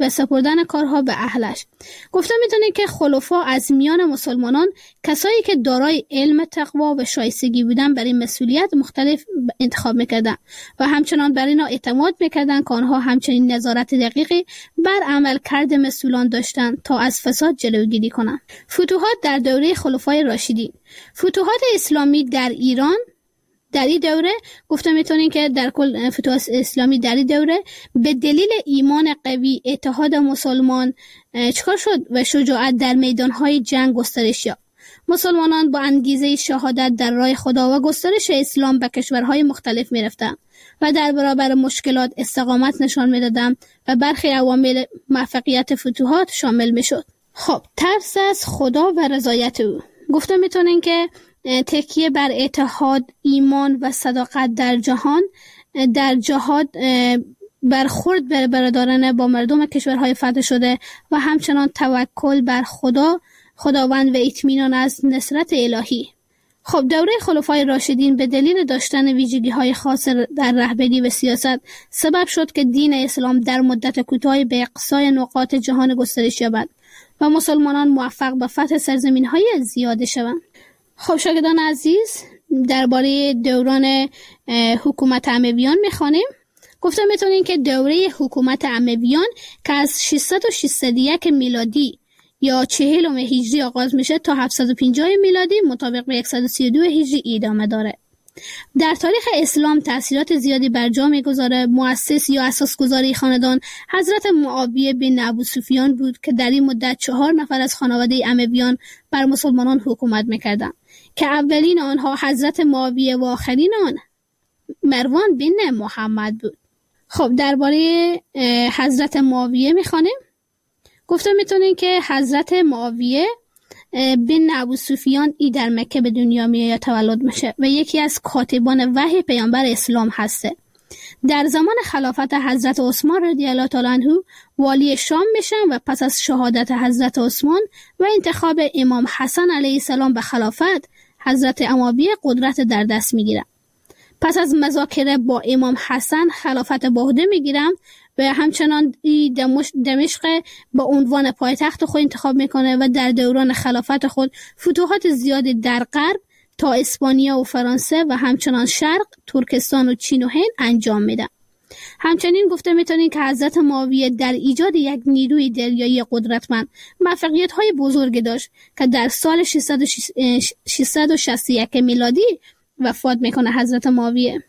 و سپردن کارها به اهلش. گفته میتونه که خلفا از میان مسلمانان کسایی که دارای علم، تقوا و شایستگی بودن برای مسئولیت مختلف انتخاب میکردن و همچنان بر اینا اعتماد میکردن که آنها همچنین نظارت دقیقی بر عمل کرد مسئولان داشتن تا از فساد جلوگیری کنند. فتوحات در دوره خلفای راشدین. فتوحات اسلامی در ایران در این دوره گفته میتونین که در کل فتوحات اسلامی در این دوره به دلیل ایمان قوی، اتحاد مسلمان چکار شد و شجاعت در میدانهای جنگ گسترش یافت. مسلمانان با انگیزه شهادت در راه خدا و گسترش اسلام به کشورهای مختلف میرفتند و در برابر مشکلات استقامت نشان میدادند و برخی عوامل موفقیت فتوحات شامل میشد. خب، ترس از خدا و رضایت او. گفته میتونین که تکیه بر اتحاد، ایمان و صداقت در جهان در جهاد برخورد بر برادرانه با مردم کشورهای فتح شده و همچنان توکل بر خدا خداوند و اطمینان از نصرت الهی. خب، دوره خلفای راشدین به دلیل داشتن ویژگی‌های خاص در رهبری و سیاست سبب شد که دین اسلام در مدت کوتاهی به اقصای نقاط جهان گسترش یابد و مسلمانان موفق به فتح سرزمین‌های زیاد شوند. خب شاگردان عزیز، درباره دوران حکومت امویان می‌خوانیم. گفتم میتونین که دوره حکومت امویان که از ششصد و شصت و یک میلادی یا چهلم هجری آغاز میشه تا هفتصد و پنجاه میلادی مطابق به صد و سی و دو هجری ادامه داره. در تاریخ اسلام تأثیرات زیادی بر جا میگذاره. مؤسس یا اساسگذاری خاندان حضرت معاویه بن ابو سفیان بود که در این مدت چهار نفر از خانواده امویان بر مسلمانان حکومت میکردند که اولین آنها حضرت معاویه و آخرین آن مروان بن محمد بود. خب، درباره حضرت معاویه میخوانیم. گفتم میتونین که حضرت معاویه بن ابو سفیان ای در مکه به دنیا میاد یا تولد میشه و یکی از کاتبان وحی پیامبر اسلام هسته. در زمان خلافت حضرت عثمان رضی الله تعالی عنه والی شام میشن و پس از شهادت حضرت عثمان و انتخاب امام حسن علیه السلام به خلافت، حضرت معاویه قدرت در دست میگیرن. پس از مذاکره با امام حسن خلافت به عهده میگیرن و همچنان دمشق با عنوان پایتخت خود انتخاب میکنه و در دوران خلافت خود فتوحات زیادی در غرب تا اسپانیا و فرانسه و همچنان شرق، ترکستان و چین و هند انجام میده. همچنین گفته میتونین که حضرت معاویه در ایجاد یک نیروی دریایی قدرتمند موفقیت‌های بزرگی داشت که در سال ششصد و شصت و یک میلادی وفات میکنه حضرت معاویه.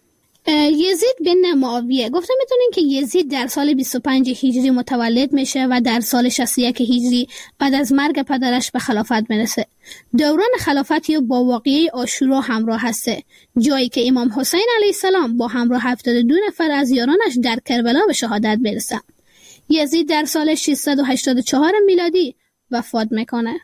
یزید بن معاویه. گفته میتونین که یزید در سال بیست و پنج هجری متولد میشه و در سال شصت و یک هجری بعد از مرگ پدرش به خلافت میرسه. دوران خلافتی با واقعه عاشورا همراه هسته، جایی که امام حسین علیه السلام با همراه هفتاد و دو نفر از یارانش در کربلا به شهادت برسه. یزید در سال ششصد و هشتاد و چهار میلادی وفات میکنه.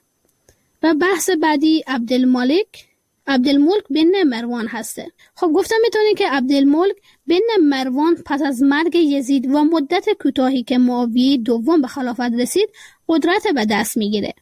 و بحث بعدی عبدالملک عبدالملک بن مروان هسته. خب، گفتم میتونین که عبدالملک بن مروان پس از مرگ یزید و مدت کوتاهی که معاویه دوم به خلافت رسید قدرت به دست میگیره.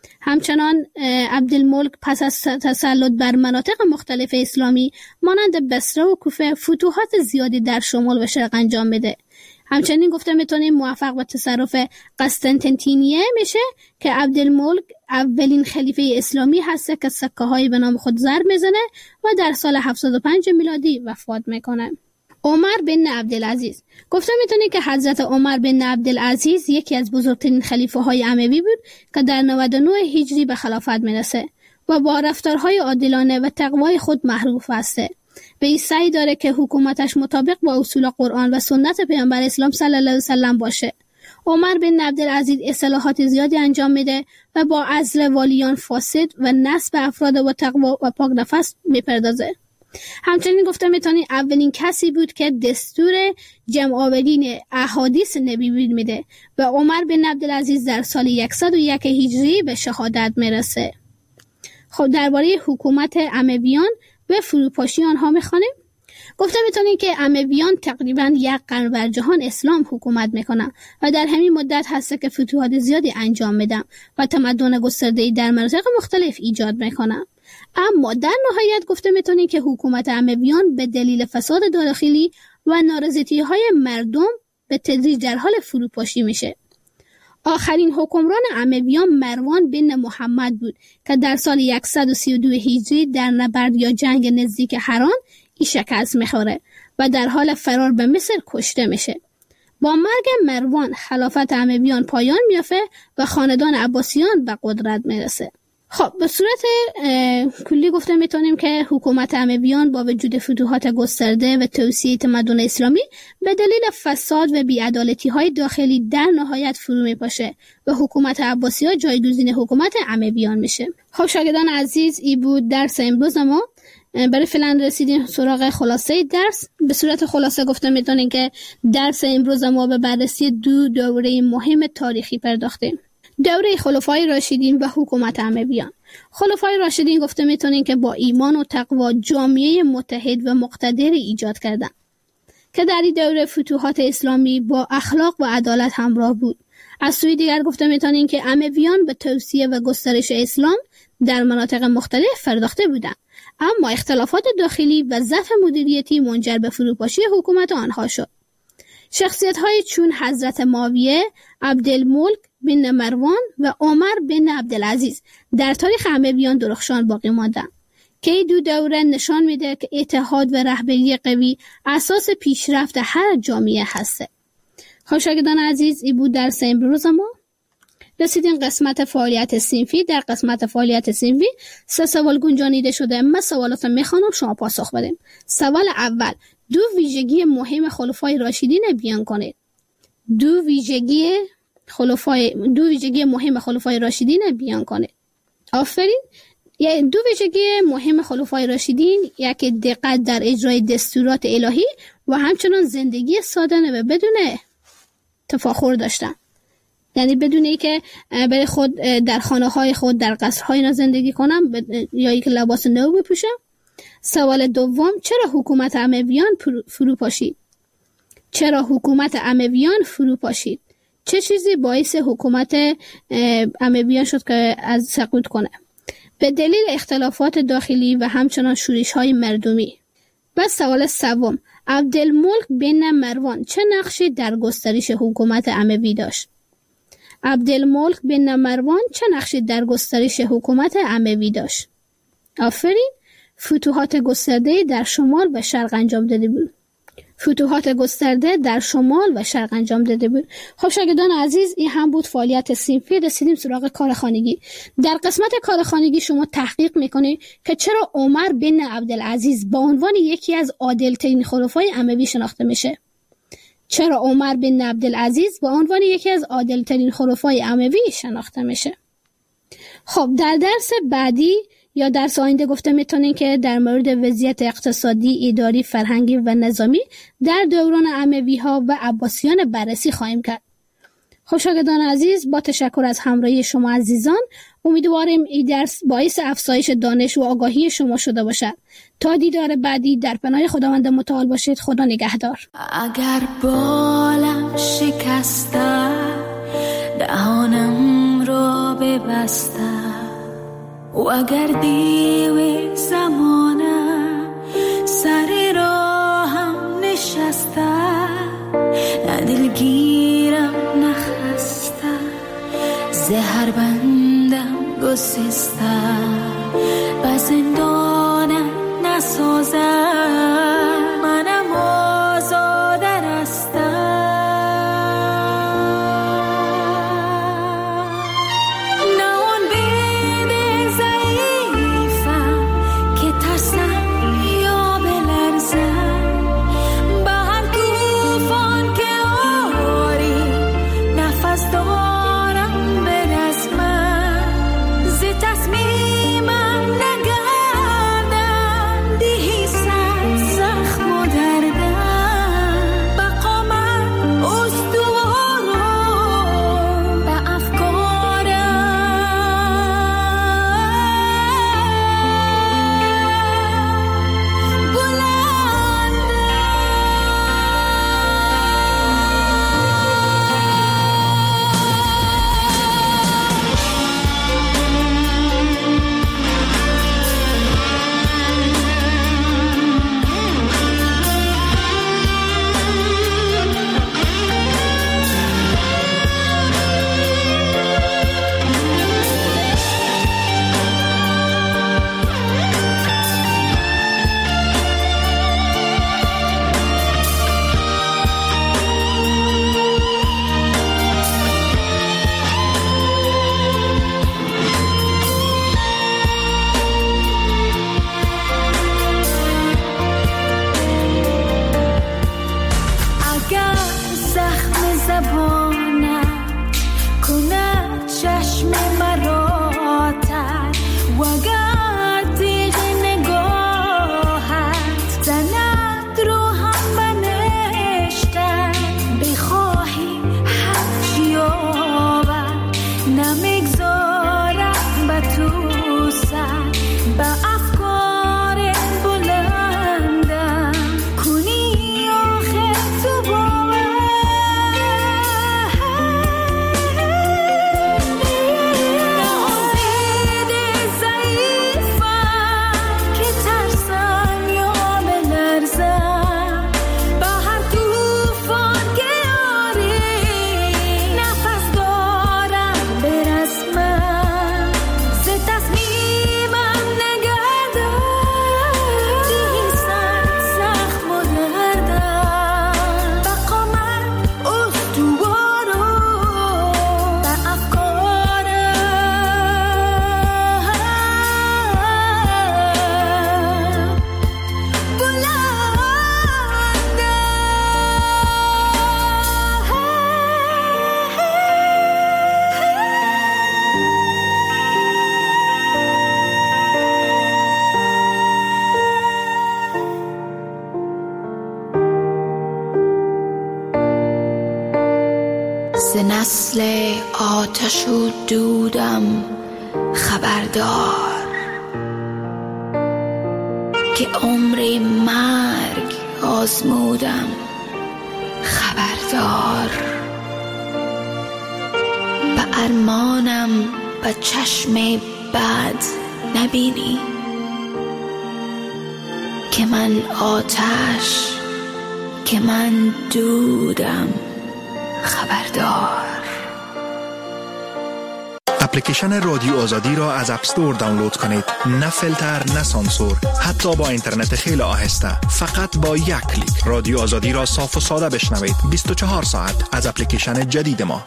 همچنان عبدالملک پس از تسلط بر مناطق مختلف اسلامی مانند بصره و کوفه فتوحات زیادی در شمال و شرق انجام میده. همچنین گفته میتونیم موفق به تصرف قسطنطنیه میشه که عبدالملک اولین خلیفه اسلامی هسته که سکه های به نام خود ضرب میزنه و در سال هفتاد و پنج میلادی وفات میکنه. عمر بن عبدالعزیز. گفته میتونیم که حضرت عمر بن عبدالعزیز یکی از بزرگترین خلیفه های اموی بود که در نود و نه هجری به خلافت میرسه و با رفتارهای عادلانه و تقوای خود معروف هسته. به این سعی داره که حکومتش مطابق با اصول قرآن و سنت پیامبر اسلام صلی الله علیه و سلم باشه. عمر بن عبدالعزیز اصلاحات زیادی انجام میده و با عزل والیان فاسد و نصب افراد و تقوا و پاک نفس میپردازه. همچنین گفته میتونی اولین کسی بود که دستور جمع آورین احادیث نبی میده و عمر بن عبدالعزیز در سال صد و یک هجری به شهادت میرسه. خب، درباره حکومت امویان و فروپاشی آنها میخوانیم. گفته میتونیم که امویان تقریبا یک قرن بر جهان اسلام حکومت میکنن و در همین مدت هسته که فتوحات زیادی انجام میدن و تمدن گسترده‌ای در مناطق مختلف ایجاد میکنن. اما در نهایت گفته میتونیم که حکومت امویان به دلیل فساد داخلی و نارضایتی‌های مردم به تدریج در حال فروپاشی میشه. آخرین حکمران امویان مروان بن محمد بود که در سال صد و سی و دو هجری در نبرد یا جنگ نزدیک حران ای شکست میخوره و در حال فرار به مصر کشته میشه. با مرگ مروان خلافت امویان پایان میافته و خاندان عباسیان به قدرت میرسه. خب به صورت کلی گفته میتونیم که حکومت امویان با وجود فتوحات گسترده و توسعه تمدن اسلامی به دلیل فساد و بی‌عدالتی های داخلی در نهایت فرو میپاشه و حکومت عباسی‌ها جایگزین حکومت امویان میشه. خب شاگردان عزیز، این بود درس امروز ما. برای فعلا رسیدیم سراغ خلاصه درس. به صورت خلاصه گفته میتونیم که درس امروز ما به بررسی دو دوره مهم تاریخی پرداختیم. دوره خلفای راشدین و حکومت امویان. خلفای راشدین گفته میتونیم که با ایمان و تقوا جامعه متحد و مقتدر ایجاد کردند که در این دوره فتوحات اسلامی با اخلاق و عدالت همراه بود. از سوی دیگر گفته میتونیم که امویان به توسعه و گسترش اسلام در مناطق مختلف پرداخته بودند، اما اختلافات داخلی و ضعف مدیریتی منجر به فروپاشی حکومت آنها شد. شخصیت‌های چون حضرت معاویه، عبدالملک بن مروان و عمر بن عبدالعزیز در تاریخ امویان درخشان باقی ماندند که این دو دوره نشان میده که اتحاد و رهبری قوی اساس پیشرفت هر جامعه هسته. خب شاگردان عزیز، این بود درس امروز ما. رسیدیم قسمت فعالیت صنفی. در قسمت فعالیت صنفی سه سوال گنجانیده شده. من سوالات میخوانم، شما پاسخ بدیم. سوال اول: دو ویژگی مهم خلفای راشدین بیان کنید. دو ویژگی خلفای دو ویژگی مهم خلفای راشدین بیان کنید. آفرین. یعنی دو ویژگی مهم خلفای راشدین، یکی دقت در اجرای دستورات الهی و همچنان زندگی سادانه و بدون تفاخر داشتن. یعنی بدون اینکه برای خود در خانه های خود در قصرهای اینا زندگی کنم یا اینکه لباس نو بپوشم. سوال دوم: چرا حکومت امویان فرو پاشید؟ چرا حکومت امویان فرو پاشید؟ چه چیزی باعث حکومت امویان شد که از سقوط کنه؟ به دلیل اختلافات داخلی و همچنان شورش های مردمی. و سوال سوم: عبدالملک بن مروان چه نقشی در گسترش حکومت اموی داشت؟ عبدالملک بن مروان چه نقشی در گسترش حکومت اموی داشت؟ آفرین. فتوحات گسترده در شمال و شرق انجام داده بود. فتوحات گسترده در شمال و شرق انجام داده بود. خب شاگردان عزیز، این هم بود فعالیت صنفی. رسیدیم سراغ کار خانگی. در قسمت کار خانگی شما تحقیق میکنید که چرا عمر بن عبدالعزیز با عنوان یکی از عادل‌ترین خلفای اموی شناخته میشه؟ چرا عمر بن عبدالعزیز با عنوان یکی از عادل‌ترین خلفای اموی شناخته میشه؟ خب در درس بعدی یا درس آینده گفته میتونیم که در مورد وضعیت اقتصادی، اداری، فرهنگی و نظامی در دوران اموی ها و عباسیان بررسی خواهیم کرد. خب شاگردان عزیز، با تشکر از همراهی شما عزیزان، امیدواریم این درس باعث افزایش دانش و آگاهی شما شده باشد. تا دیدار بعدی در پناه خداوند متعال باشید. خدا نگهدار. اگر بالم شکسته دهانم رو ببسته و اگر دیو زمانه سر راهم نشسته، نه دلگیرم نخسته، زهر بندم گسسته، به زندانم نسازه، منم آزاده رسته. He said نسل آتش و دودم خبردار که عمر مرگ آزمودم خبردار. به ارمانم به چشم بد نبینی که من آتش که من دودم خبردار. اپلیکیشن رادیو آزادی را از اپ استور دانلود کنید. نه فیلتر نه سانسور، حتی با اینترنت خیلی آهسته. فقط با یک کلیک رادیو آزادی را صاف و ساده بشنوید. بیست و چهار ساعت از اپلیکیشن جدید ما.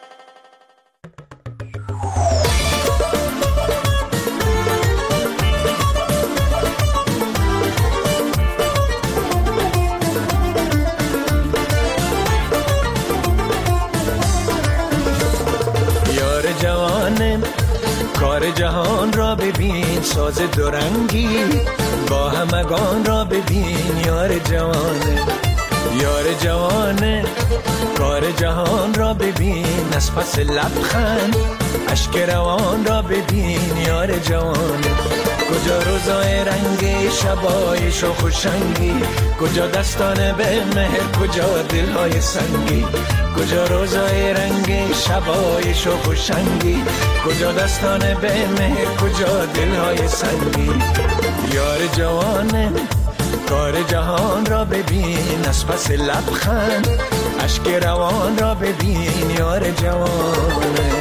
کار جهان را ببین ساز دورنگی، با همگان را ببین یار جوانه. یار جوانه کار جهان را ببین، از پس لبخند اشک روان را ببین یار جوانه. کجا روزای رنگی شبایش و خوشنگی، کجا دستان به مهر کجا دلهای سنگی. کجا روزای رنگی شبایش و خوشنگی، کجا دستان به مهر کجا دلهای سنگی. یار جوانه کار جهان را ببین، از پس لبخند اشک روان را ببین یار جوانه.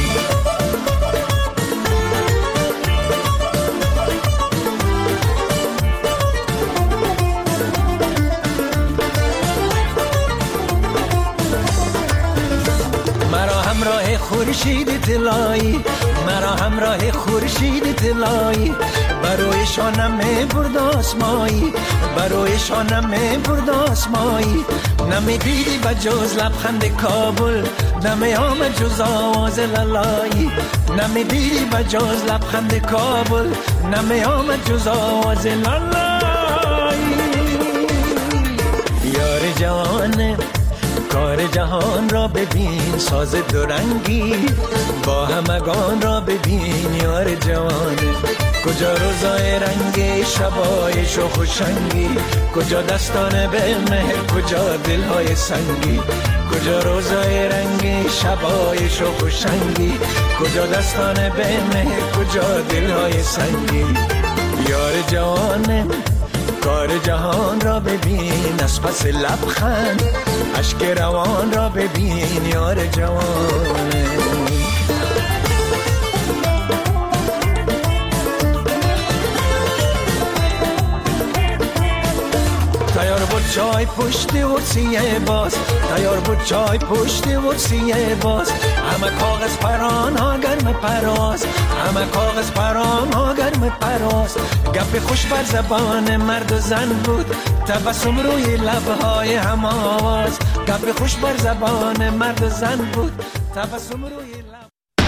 همراه خورشید طلایی، مرا همراه خورشید طلایی، بروی شانم برد آسمایی، بروی شانم برد آسمایی. نمی دیدی بجز لبخند کابل، نمی آمد جز آواز لالایی. نمی دیدی بجز لبخند کابل، نمی آمد جز آواز لالایی. یار جوانه کار جهان را ببین ساز دورنگی، با همگان را ببین یار جوانه. کجا روزای رنگی شبایش و خوشنگی، کجا دستان به مهر کجا دلهای سنگی. کجا روزای رنگی شبایش و خوشنگی، کجا دستان به مهر کجا دلهای سنگی. یار جوانه کار جهان را ببین، از پس لبخند اشک روان را ببین یار جوانه. تیار بود چای پشت ورسیه باز، تیار بود چای پشت ورسیه باز. همه کاغذ پران ها گرم پراز، همه کاغذ پران ها گرم پراز. گپ خوش بر زبان مرد و زن بود، تبسم روی لبهای هم آواز. گپ خوش بر زبان مرد و زن بود، تبسم روی لب